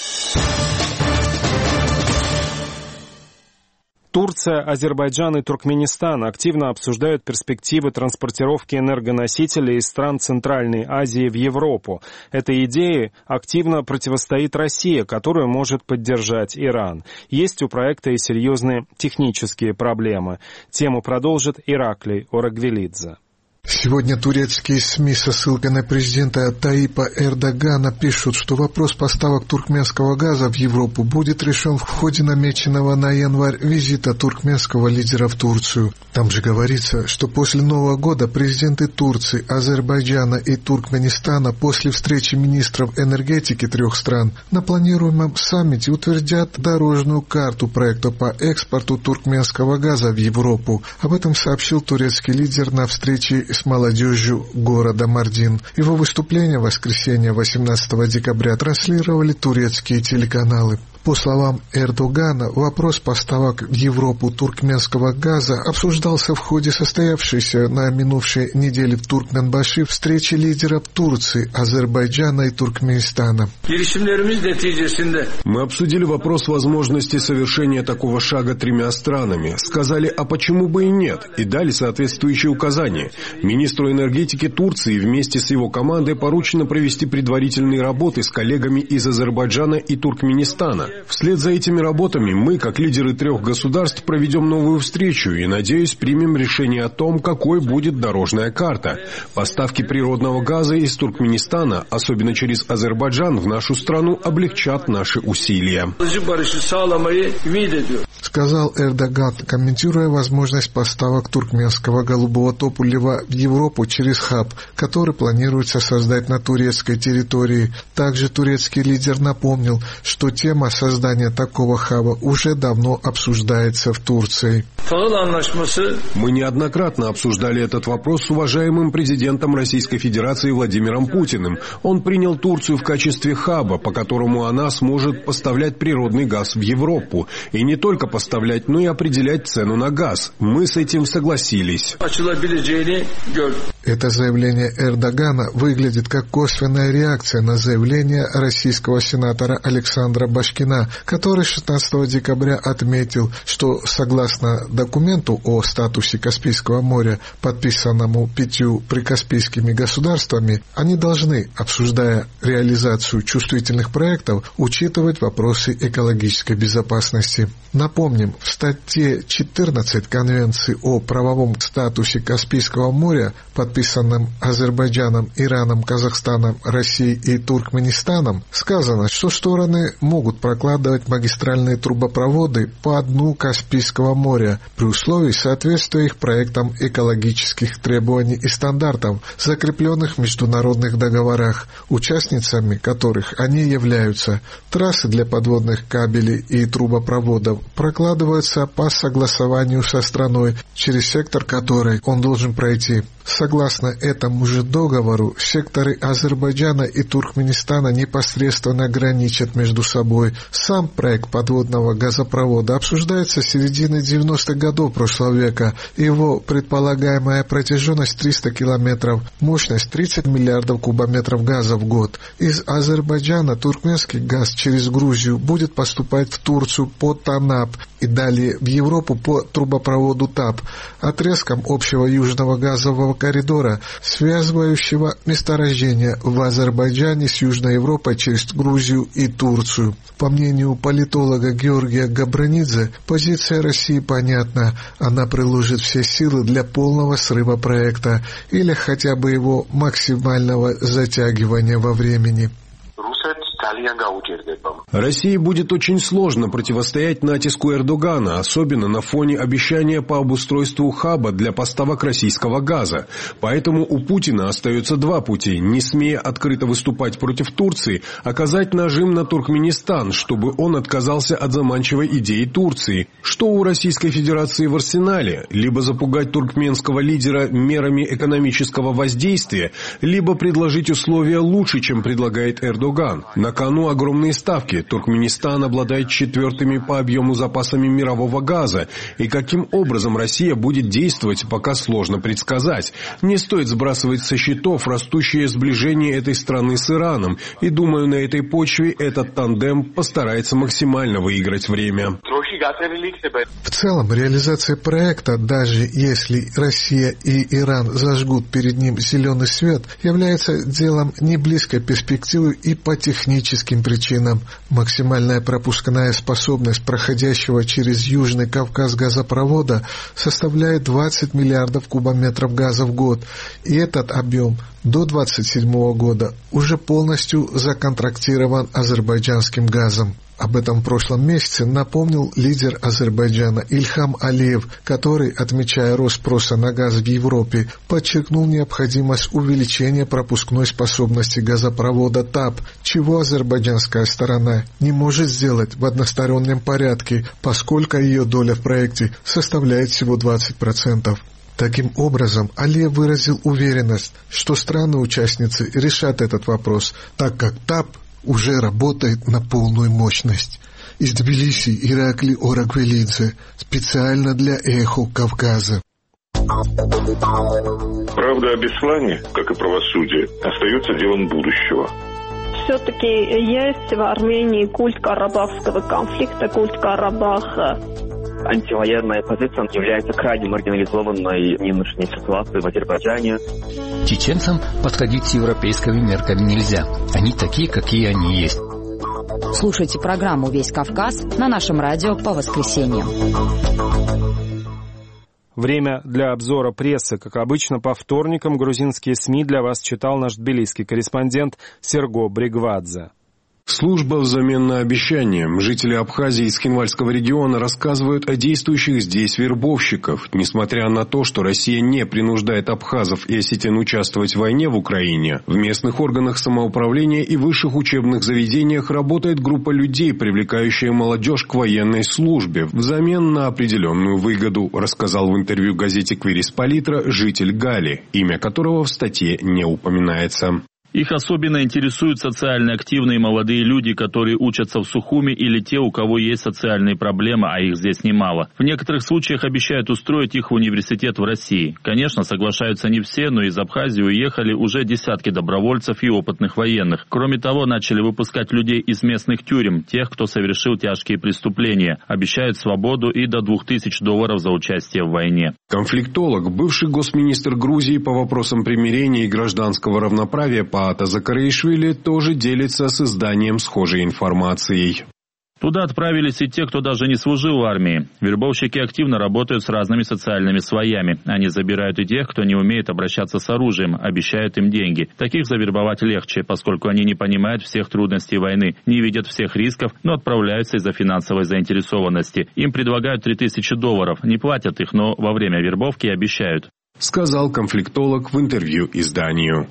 Турция, Азербайджан и Туркменистан активно обсуждают перспективы транспортировки энергоносителей из стран Центральной Азии в Европу. Этой идее активно противостоит Россия, которую может поддержать Иран. Есть у проекта и серьезные технические проблемы. Тему продолжит Ираклий Орагвелидзе. Сегодня турецкие СМИ со ссылкой на президента Таипа Эрдогана пишут, что вопрос поставок туркменского газа в Европу будет решен в ходе намеченного на январь визита туркменского лидера в Турцию. Там же говорится, что после Нового года президенты Турции, Азербайджана и Туркменистана после встречи министров энергетики трех стран на планируемом саммите утвердят дорожную карту проекта по экспорту туркменского газа в Европу. Об этом сообщил турецкий лидер на встрече с молодежью города Мардин. Его выступление в воскресенье восемнадцатого декабря транслировали турецкие телеканалы. По словам Эрдогана, вопрос поставок в Европу туркменского газа обсуждался в ходе состоявшейся на минувшей неделе в Туркменбаши встречи лидеров Турции, Азербайджана и Туркменистана. Мы обсудили вопрос возможности совершения такого шага тремя странами. Сказали, а почему бы и нет, и дали соответствующие указания. Министру энергетики Турции вместе с его командой поручено провести предварительные работы с коллегами из Азербайджана и Туркменистана. Вслед за этими работами мы, как лидеры трех государств, проведем новую встречу и, надеюсь, примем решение о том, какой будет дорожная карта. Поставки природного газа из Туркменистана, особенно через Азербайджан, в нашу страну облегчат наши усилия. Сказал Эрдоган, комментируя возможность поставок туркменского голубого топлива в Европу через хаб, который планируется создать на турецкой территории. Также турецкий лидер напомнил, что тема создания такого хаба уже давно обсуждается в Турции. Мы неоднократно обсуждали этот вопрос с уважаемым президентом Российской Федерации Владимиром Путиным. Он принял Турцию в качестве хаба, по которому она сможет поставлять природный газ в Европу. И не только поставлять, но и определять цену на газ. Мы с этим согласились. Это заявление Эрдогана выглядит как косвенная реакция на заявление российского сенатора Александра Башкина, который шестнадцатого декабря отметил, что согласно документу о статусе Каспийского моря, подписанному пятью прикаспийскими государствами, они должны, обсуждая реализацию чувствительных проектов, учитывать вопросы экологической безопасности. Напомним, в статье четырнадцать Конвенции о правовом статусе Каспийского моря, подписанном Азербайджаном, Ираном, Казахстаном, Россией и Туркменистаном, сказано, что стороны могут прокладывать магистральные трубопроводы по дну Каспийского моря при условии соответствия их проектам экологических требований и стандартов, закрепленных в международных договорах, участницами которых они являются. Трассы для подводных кабелей и трубопроводов прокладываются по согласованию со страной, через сектор которой он должен пройти. Согласно этому же договору, секторы Азербайджана и Туркменистана непосредственно граничат между собой. Сам проект подводного газопровода обсуждается с середины девяностых годов прошлого века. Его предполагаемая протяженность триста километров, мощность тридцать миллиардов кубометров газа в год. Из Азербайджана туркменский газ через Грузию будет поступать в Турцию по Танап и далее в Европу по трубопроводу ТАП, отрезком общего южного газового коридора, связывающего месторождения в Азербайджане с Южной Европой через Грузию и Турцию. По мнению политолога Георгия Габранидзе, позиция России понятна. Она приложит все силы для полного срыва проекта или хотя бы его максимального затягивания во времени. России будет очень сложно противостоять натиску Эрдогана, особенно на фоне обещания по обустройству хаба для поставок российского газа. Поэтому у Путина остается два пути. Не смея открыто выступать против Турции, оказать нажим на Туркменистан, чтобы он отказался от заманчивой идеи Турции. Что у Российской Федерации в арсенале? Либо запугать туркменского лидера мерами экономического воздействия, либо предложить условия лучше, чем предлагает Эрдоган. На кону огромные ставки. Туркменистан обладает четвертыми по объему запасами мирового газа. И каким образом Россия будет действовать, пока сложно предсказать. Не стоит сбрасывать со счетов растущее сближение этой страны с Ираном. И думаю, на этой почве этот тандем постарается максимально выиграть время. В целом, реализация проекта, даже если Россия и Иран зажгут перед ним зеленый свет, является делом не близкой перспективы и по техническим причинам. Максимальная пропускная способность проходящего через Южный Кавказ газопровода составляет двадцать миллиардов кубометров газа в год, и этот объем до двадцать седьмого года уже полностью законтрактирован азербайджанским газом. Об этом в прошлом месяце напомнил лидер Азербайджана Ильхам Алиев, который, отмечая рост спроса на газ в Европе, подчеркнул необходимость увеличения пропускной способности газопровода ТАП, чего азербайджанская сторона не может сделать в одностороннем порядке, поскольку ее доля в проекте составляет всего двадцать процентов. Таким образом, Алиев выразил уверенность, что страны-участницы решат этот вопрос, так как ТАП уже работает на полную мощность. Из Тбилиси Иракли Ораквелидзе. Специально для «Эхо Кавказа». Правда о Беслане, как и правосудие, остается делом будущего. Все-таки есть в Армении культ карабахского конфликта, культ Карабаха. Антивоенная позиция является крайне маргинализованной в нынешней ситуации в Азербайджане. Чеченцам подходить с европейскими мерками нельзя. Они такие, какие они есть. Слушайте программу «Весь Кавказ» на нашем радио по воскресеньям. Время для обзора прессы. Как обычно, по вторникам грузинские СМИ для вас читал наш тбилисский корреспондент Серго Бригвадзе. Служба взамен на обещание. Жители Абхазии и Цхинвальского региона рассказывают о действующих здесь вербовщиков. Несмотря на то, что Россия не принуждает абхазов и осетин участвовать в войне в Украине, в местных органах самоуправления и высших учебных заведениях работает группа людей, привлекающая молодежь к военной службе взамен на определенную выгоду, рассказал в интервью газете «Квирис Политра» житель Гали, имя которого в статье не упоминается. Их особенно интересуют социально активные молодые люди, которые учатся в Сухуми, или те, у кого есть социальные проблемы, а их здесь немало. В некоторых случаях обещают устроить их в университет в России. Конечно, соглашаются не все, но из Абхазии уехали уже десятки добровольцев и опытных военных. Кроме того, начали выпускать людей из местных тюрем, тех, кто совершил тяжкие преступления. Обещают свободу и до двух тысяч долларов за участие в войне. Конфликтолог, бывший госминистр Грузии по вопросам примирения и гражданского равноправия по Паата Закараишвили тоже делится с изданием схожей информацией. Туда отправились и те, кто даже не служил в армии. Вербовщики активно работают с разными социальными слоями. Они забирают и тех, кто не умеет обращаться с оружием, обещают им деньги. Таких завербовать легче, поскольку они не понимают всех трудностей войны, не видят всех рисков, но отправляются из-за финансовой заинтересованности. Им предлагают три тысячи долларов, не платят их, но во время вербовки обещают. Сказал конфликтолог в интервью изданию.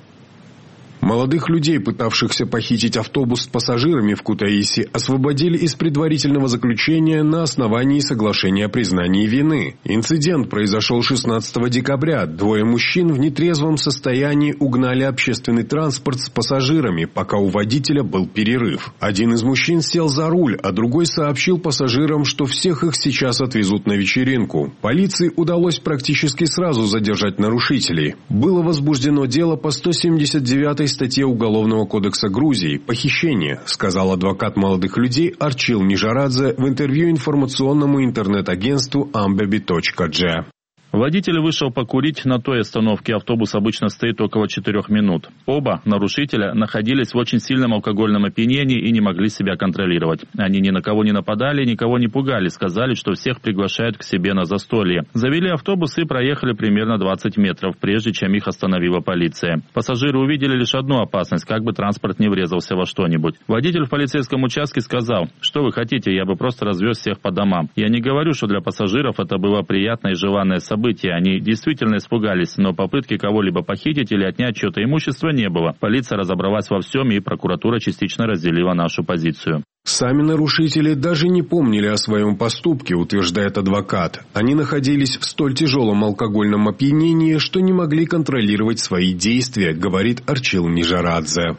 Молодых людей, пытавшихся похитить автобус с пассажирами в Кутаиси, освободили из предварительного заключения на основании соглашения о признании вины. Инцидент произошел шестнадцатого декабря. Двое мужчин в нетрезвом состоянии угнали общественный транспорт с пассажирами, пока у водителя был перерыв. Один из мужчин сел за руль, а другой сообщил пассажирам, что всех их сейчас отвезут на вечеринку. Полиции удалось практически сразу задержать нарушителей. Было возбуждено дело по сто семьдесят девятой статье Уголовного кодекса Грузии «Похищение», сказал адвокат молодых людей Арчил Нижарадзе в интервью информационному интернет-агентству амбеби точка джи. Водитель вышел покурить на той остановке, автобус обычно стоит около четырех минут. Оба нарушителя находились в очень сильном алкогольном опьянении и не могли себя контролировать. Они ни на кого не нападали, никого не пугали, сказали, что всех приглашают к себе на застолье. Завели автобус и проехали примерно двадцать метров, прежде чем их остановила полиция. Пассажиры увидели лишь одну опасность, как бы транспорт не врезался во что-нибудь. Водитель в полицейском участке сказал: «Что вы хотите, я бы просто развез всех по домам». Я не говорю, что для пассажиров это было приятное и желанное событие. Они действительно испугались, но попытки кого-либо похитить или отнять чье-то имущество не было. Полиция разобралась во всем, и прокуратура частично разделила нашу позицию. Сами нарушители даже не помнили о своем поступке, утверждает адвокат. Они находились в столь тяжелом алкогольном опьянении, что не могли контролировать свои действия, говорит Арчил Нижарадзе.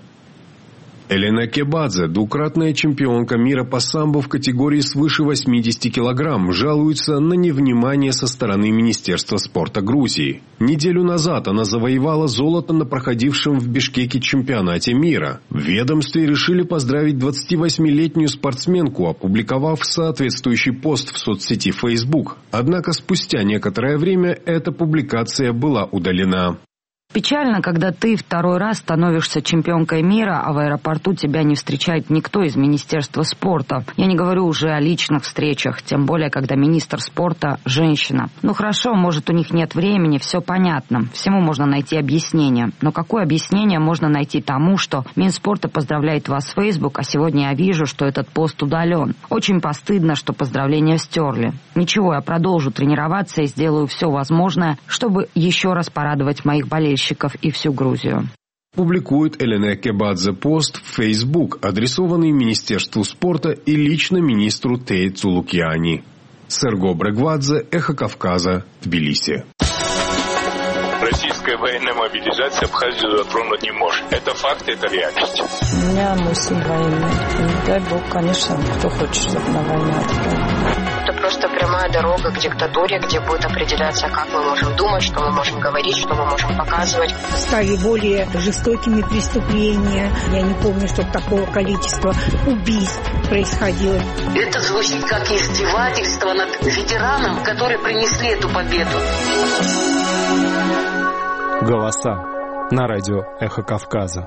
Элена Кебадзе, двукратная чемпионка мира по самбо в категории свыше восьмидесяти килограмм, жалуется на невнимание со стороны Министерства спорта Грузии. Неделю назад она завоевала золото на проходившем в Бишкеке чемпионате мира. В ведомстве решили поздравить двадцативосьмилетнюю спортсменку, опубликовав соответствующий пост в соцсети Facebook. Однако спустя некоторое время эта публикация была удалена. Печально, когда ты второй раз становишься чемпионкой мира, а в аэропорту тебя не встречает никто из Министерства спорта. Я не говорю уже о личных встречах, тем более, когда министр спорта – женщина. Ну хорошо, может, у них нет времени, все понятно. Всему можно найти объяснение. Но какое объяснение можно найти тому, что Минспорта поздравляет вас в Facebook, а сегодня я вижу, что этот пост удален? Очень постыдно, что поздравления стерли. Ничего, я продолжу тренироваться и сделаю все возможное, чтобы еще раз порадовать моих болельщиков и всю Грузию. Публикует Элена Кебадзе пост в Facebook, адресованный Министерству спорта и лично министру Тей Цулукьяни. Серго Брегвадзе, Эхо Кавказа, Тбилиси. Российская российская военная мобилизация Абхазию затронуть не может. Это факт, это реальность. У меня мысль военная. Не дай бог, конечно, кто хочет, чтобы на войну отправили. Это просто прямая дорога к диктатуре, где будет определяться, как мы можем думать, что мы можем говорить, что мы можем показывать. Стали более жестокими преступления. Я не помню, чтобы такого количества убийств происходило. Это звучит как издевательство над ветераном, которые принесли эту победу. Голоса на радио «Эхо Кавказа».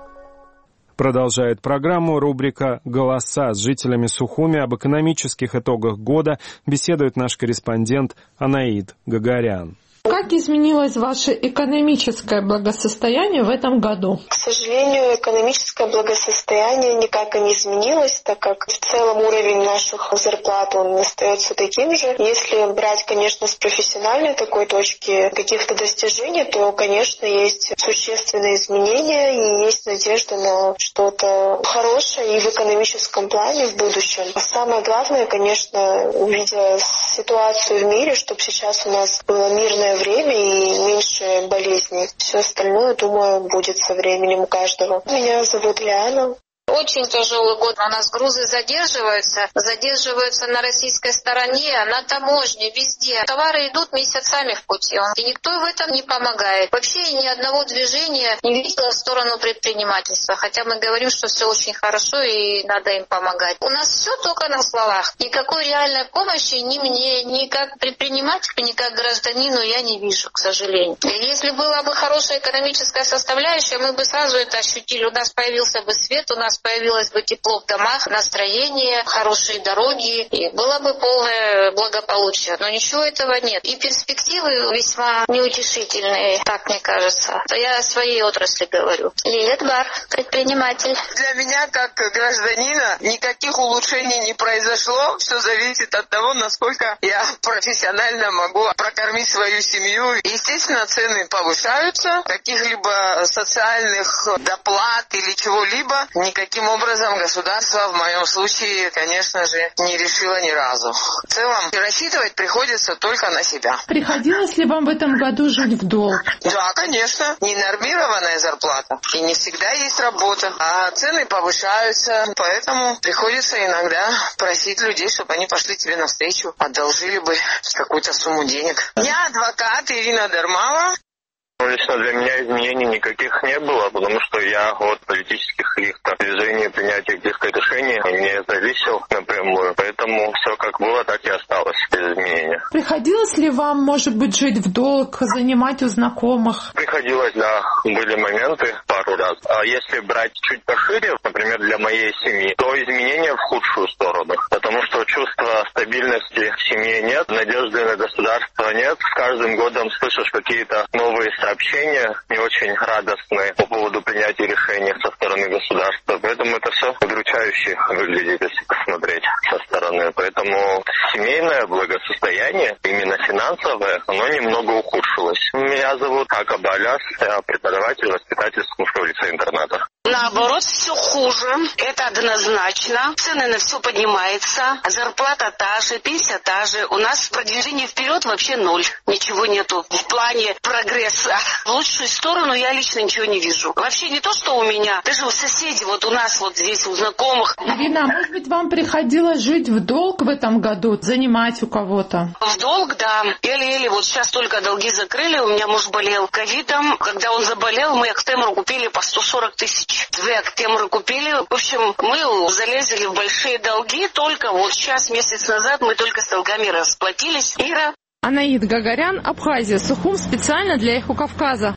Продолжает программу рубрика «Голоса». С жителями Сухуми об экономических итогах года беседует наш корреспондент Анаид Гагарян. Как изменилось ваше экономическое благосостояние в этом году? К сожалению, экономическое благосостояние никак и не изменилось, так как в целом уровень наших зарплат он остается таким же. Если брать, конечно, с профессиональной такой точки каких-то достижений, то, конечно, есть существенные изменения и есть надежда на что-то хорошее и в экономическом плане в будущем. Самое главное, конечно, увидя ситуацию в мире, чтобы сейчас у нас было мирное время и меньше болезней. Все остальное, думаю, будет со временем у каждого. Меня зовут Лиана. Очень тяжелый год. У нас грузы задерживаются, задерживаются на российской стороне, на таможне, везде. Товары идут месяцами в пути, и никто в этом не помогает. Вообще ни одного движения не видела в сторону предпринимательства, хотя мы говорим, что все очень хорошо и надо им помогать. У нас все только на словах. Никакой реальной помощи ни мне, ни как предпринимателю, ни как гражданину я не вижу, к сожалению. И если была бы хорошая экономическая составляющая, мы бы сразу это ощутили. У нас появился бы свет, у нас появилось бы тепло в домах, настроение, хорошие дороги, и было бы полное благополучие. Но ничего этого нет. И перспективы весьма неутешительные, так мне кажется. Я о своей отрасли говорю. Лилит Бар, предприниматель. Для меня, как гражданина, никаких улучшений не произошло. Все зависит от того, насколько я профессионально могу прокормить свою семью. Естественно, цены повышаются. Каких-либо социальных доплат или чего-либо никаких Таким образом, государство в моем случае, конечно же, не решило ни разу. В целом, рассчитывать приходится только на себя. Приходилось ли вам в этом году жить в долг? Да, конечно. Ненормированная зарплата. И не всегда есть работа. А цены повышаются. Поэтому приходится иногда просить людей, чтобы они пошли тебе навстречу, одолжили бы какую-то сумму денег. Я адвокат Ирина Дармава. Лично для меня изменений никаких не было, потому что я от политических каких-то движений, принятия каких-то решений не зависел напрямую. Поэтому все как было, так и осталось без изменения. Приходилось ли вам, может быть, жить в долг, занимать у знакомых? Приходилось, да. Были моменты пару раз. А если брать чуть пошире, например, для моей семьи, то изменения в худшую сторону. Потому что чувства стабильности в семье нет, надежды на государство нет. С каждым годом слышишь какие-то новые сообщения, не очень радостные по поводу принятия решений со стороны государства. Поэтому это все удручающе выглядит, если посмотреть со стороны. Поэтому семейное благосостояние, именно финансовое, оно немного ухудшилось. Меня зовут Акаба Аляс, я преподаватель в воспитательском школе-интерната. Наоборот, все хуже. Это однозначно. Цены на все поднимаются. Зарплата та же, пенсия та же. У нас продвижение вперед вообще ноль. Ничего нету в плане прогресса. В лучшую сторону я лично ничего не вижу. Вообще не то, что у меня. Даже у соседей, вот у нас вот здесь, у знакомых. Ирина, может быть, вам приходилось жить в долг в этом году? Занимать у кого-то? В долг, да. Еле-еле. Вот сейчас только долги закрыли. У меня муж болел ковидом. Когда он заболел, мы Актемру купили по сто сорок тысяч. Две Актемры купили. В общем, мы залезли в большие долги. Только вот сейчас, месяц назад, мы только с долгами расплатились. Ира. Анаид Гагарян, Абхазия, Сухум, специально для «Эхо Кавказа».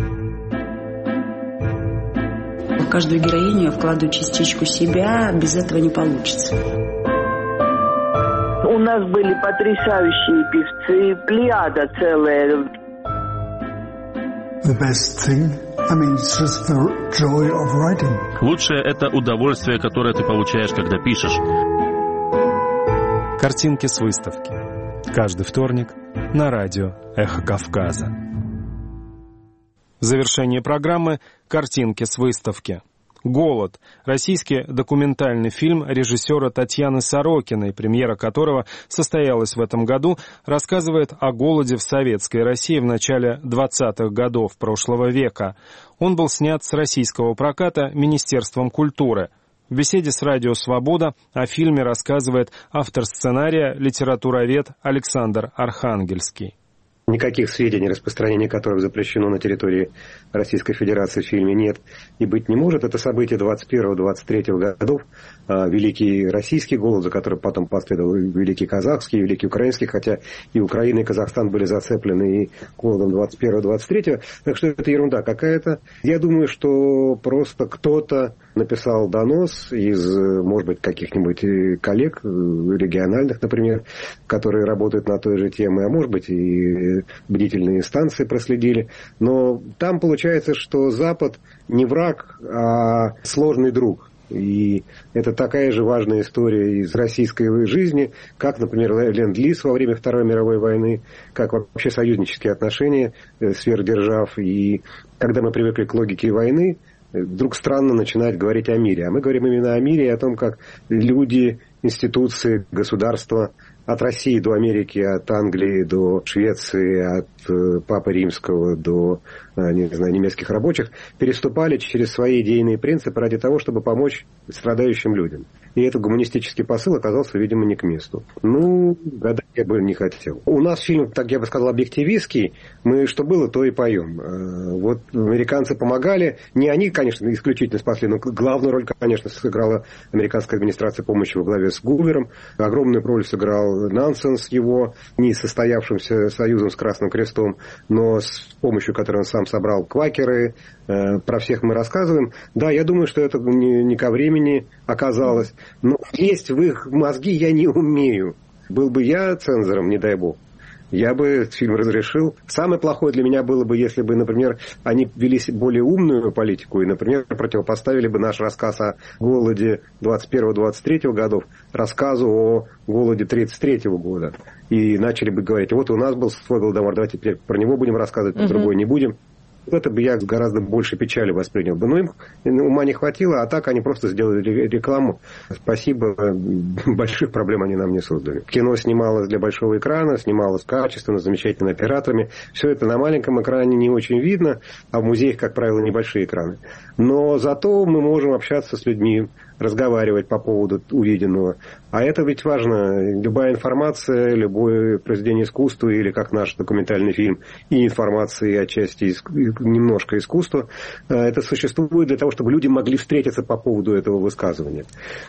В каждую героиню я вкладываю частичку себя, без этого не получится. У нас были потрясающие певцы, плеяда целая. The best thing, I mean, it's just the joy of writing. Лучшее — это удовольствие, которое ты получаешь, когда пишешь. Картинки с выставки. Каждый вторник на радио «Эхо Кавказа». В завершении программы «Картинки с выставки». «Голод» — российский документальный фильм режиссера Татьяны Сорокиной, премьера которого состоялась в этом году, рассказывает о голоде в Советской России в начале двадцатых годов прошлого века. Он был снят с российского проката Министерством культуры. В беседе с «Радио Свобода» о фильме рассказывает автор сценария, литературовед Александр Архангельский. Никаких сведений, распространение которых запрещено на территории Российской Федерации в фильме нет и быть не может. Это события двадцать первого — двадцать третьего годов. Великий российский голод, за которым потом последовал великий казахский, великий украинский, хотя и Украина, и Казахстан были зацеплены и голодом двадцать первого — двадцать третьего. Так что это ерунда какая-то. Я думаю, что просто кто-то написал донос из, может быть, каких-нибудь коллег региональных, например, которые работают на той же теме, а может быть и бдительные инстанции проследили. Но там получается, что Запад не враг, а сложный друг. И это такая же важная история из российской жизни, как, например, ленд-лиз во время Второй мировой войны, как вообще союзнические отношения сверхдержав. И когда мы привыкли к логике войны, вдруг странно начинать говорить о мире. А мы говорим именно о мире и о том, как люди, институции, государства от России до Америки, от Англии до Швеции, от э, Папы Римского до э, не знаю, немецких рабочих, переступали через свои идейные принципы ради того, чтобы помочь страдающим людям. И этот гуманистический посыл оказался, видимо, не к месту. Ну, гадать я бы не хотел. У нас фильм, так я бы сказал, объективистский. Мы что было, то и поем. Э, вот американцы помогали. Не они, конечно, исключительно спасли, но главную роль, конечно, сыграла американская администрация помощи во главе с Гувером. Огромную роль сыграл Нансен с его не состоявшимся союзом с Красным Крестом, но с помощью которой он сам собрал квакеры. Э, про всех мы рассказываем. Да, я думаю, что это не, не ко времени оказалось. Но лезть в их мозги я не умею. Был бы я цензором, не дай бог, я бы этот фильм разрешил. Самое плохое для меня было бы, если бы, например, они вели более умную политику и, например, противопоставили бы наш рассказ о голоде двадцать первого — двадцать третьего годов рассказу о голоде тридцать третьего года. И начали бы говорить, вот у нас был свой голодомор, давайте теперь про него будем рассказывать, про uh-huh. другой не будем. Это бы я гораздо больше печали воспринял бы. Но им ума не хватило, а так они просто сделали рекламу. Спасибо, больших проблем они нам не создали. Кино снималось для большого экрана, снималось качественно, замечательно операторами. Все это на маленьком экране не очень видно, а в музеях, как правило, небольшие экраны. Но зато мы можем общаться с людьми, разговаривать по поводу увиденного. А это ведь важно. Любая информация, любое произведение искусства или как наш документальный фильм, и информация, и отчасти иск... немножко искусства, это существует для того, чтобы люди могли встретиться по поводу этого высказывания.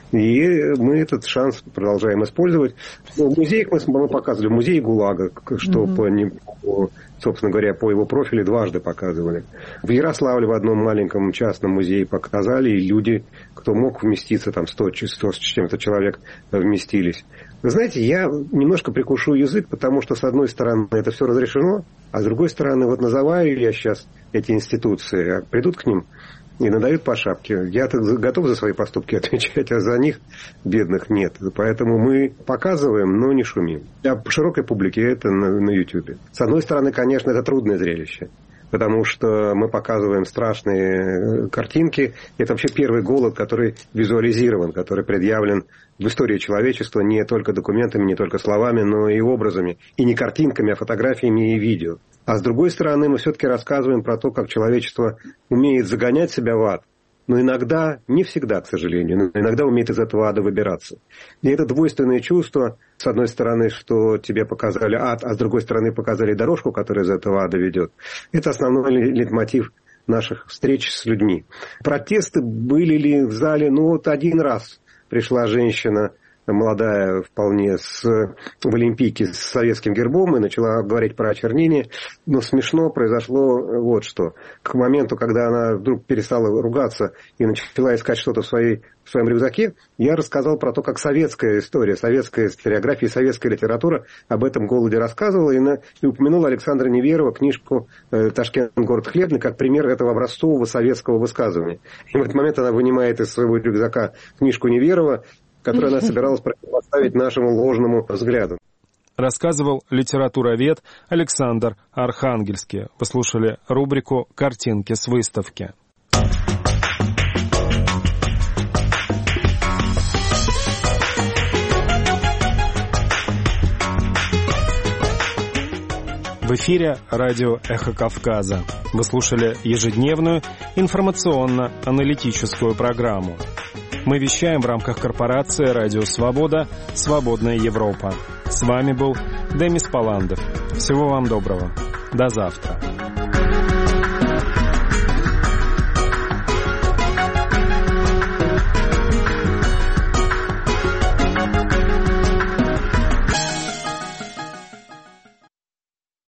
И мы этот шанс продолжаем использовать. В музеях мы показывали, в музее ГУЛАГа, что mm-hmm. по, не, по, собственно говоря, по его профилю дважды показывали. В Ярославле в одном маленьком частном музее показали, и люди, кто мог вместиться, там сто, сто с чем-то человек вместились. Вы знаете, я немножко прикушу язык, потому что, с одной стороны, это все разрешено, а с другой стороны, вот называю я сейчас эти институции, придут к ним и надают по шапке. Я-то готов за свои поступки отвечать, а за них, бедных, нет. Поэтому мы показываем, но не шумим. Для широкой публики это на, на YouTube. С одной стороны, конечно, это трудное зрелище, потому что мы показываем страшные картинки. Это вообще первый голод, который визуализирован, который предъявлен в истории человечества не только документами, не только словами, но и образами. И не картинками, а фотографиями и видео. А с другой стороны, мы все-таки рассказываем про то, как человечество умеет загонять себя в ад. Но иногда, не всегда, к сожалению, но иногда умеет из этого ада выбираться. И это двойственное чувство, с одной стороны, что тебе показали ад, а с другой стороны показали дорожку, которая из этого ада ведет. Это основной лейтмотив наших встреч с людьми. Протесты были ли в зале? Ну вот один раз пришла женщина, молодая вполне, с, в Олимпийке с советским гербом и начала говорить про очернение. Но смешно произошло вот что. К моменту, когда она вдруг перестала ругаться и начала искать что-то в, своей, в своем рюкзаке, я рассказал про то, как советская история, советская историография, советская литература об этом голоде рассказывала. И, на, и упомянула Александра Неверова книжку «Ташкент. Город хлебный» как пример этого образцового советского высказывания. И в этот момент она вынимает из своего рюкзака книжку Неверова, которую она собиралась противопоставить нашему ложному взгляду. Рассказывал литературовед Александр Архангельский. Послушали рубрику «Картинки с выставки». В эфире радио «Эхо Кавказа». Вы слушали ежедневную информационно-аналитическую программу. Мы вещаем в рамках корпорации «Радио Свобода. Свободная Европа». С вами был Демис Паландов. Всего вам доброго. До завтра.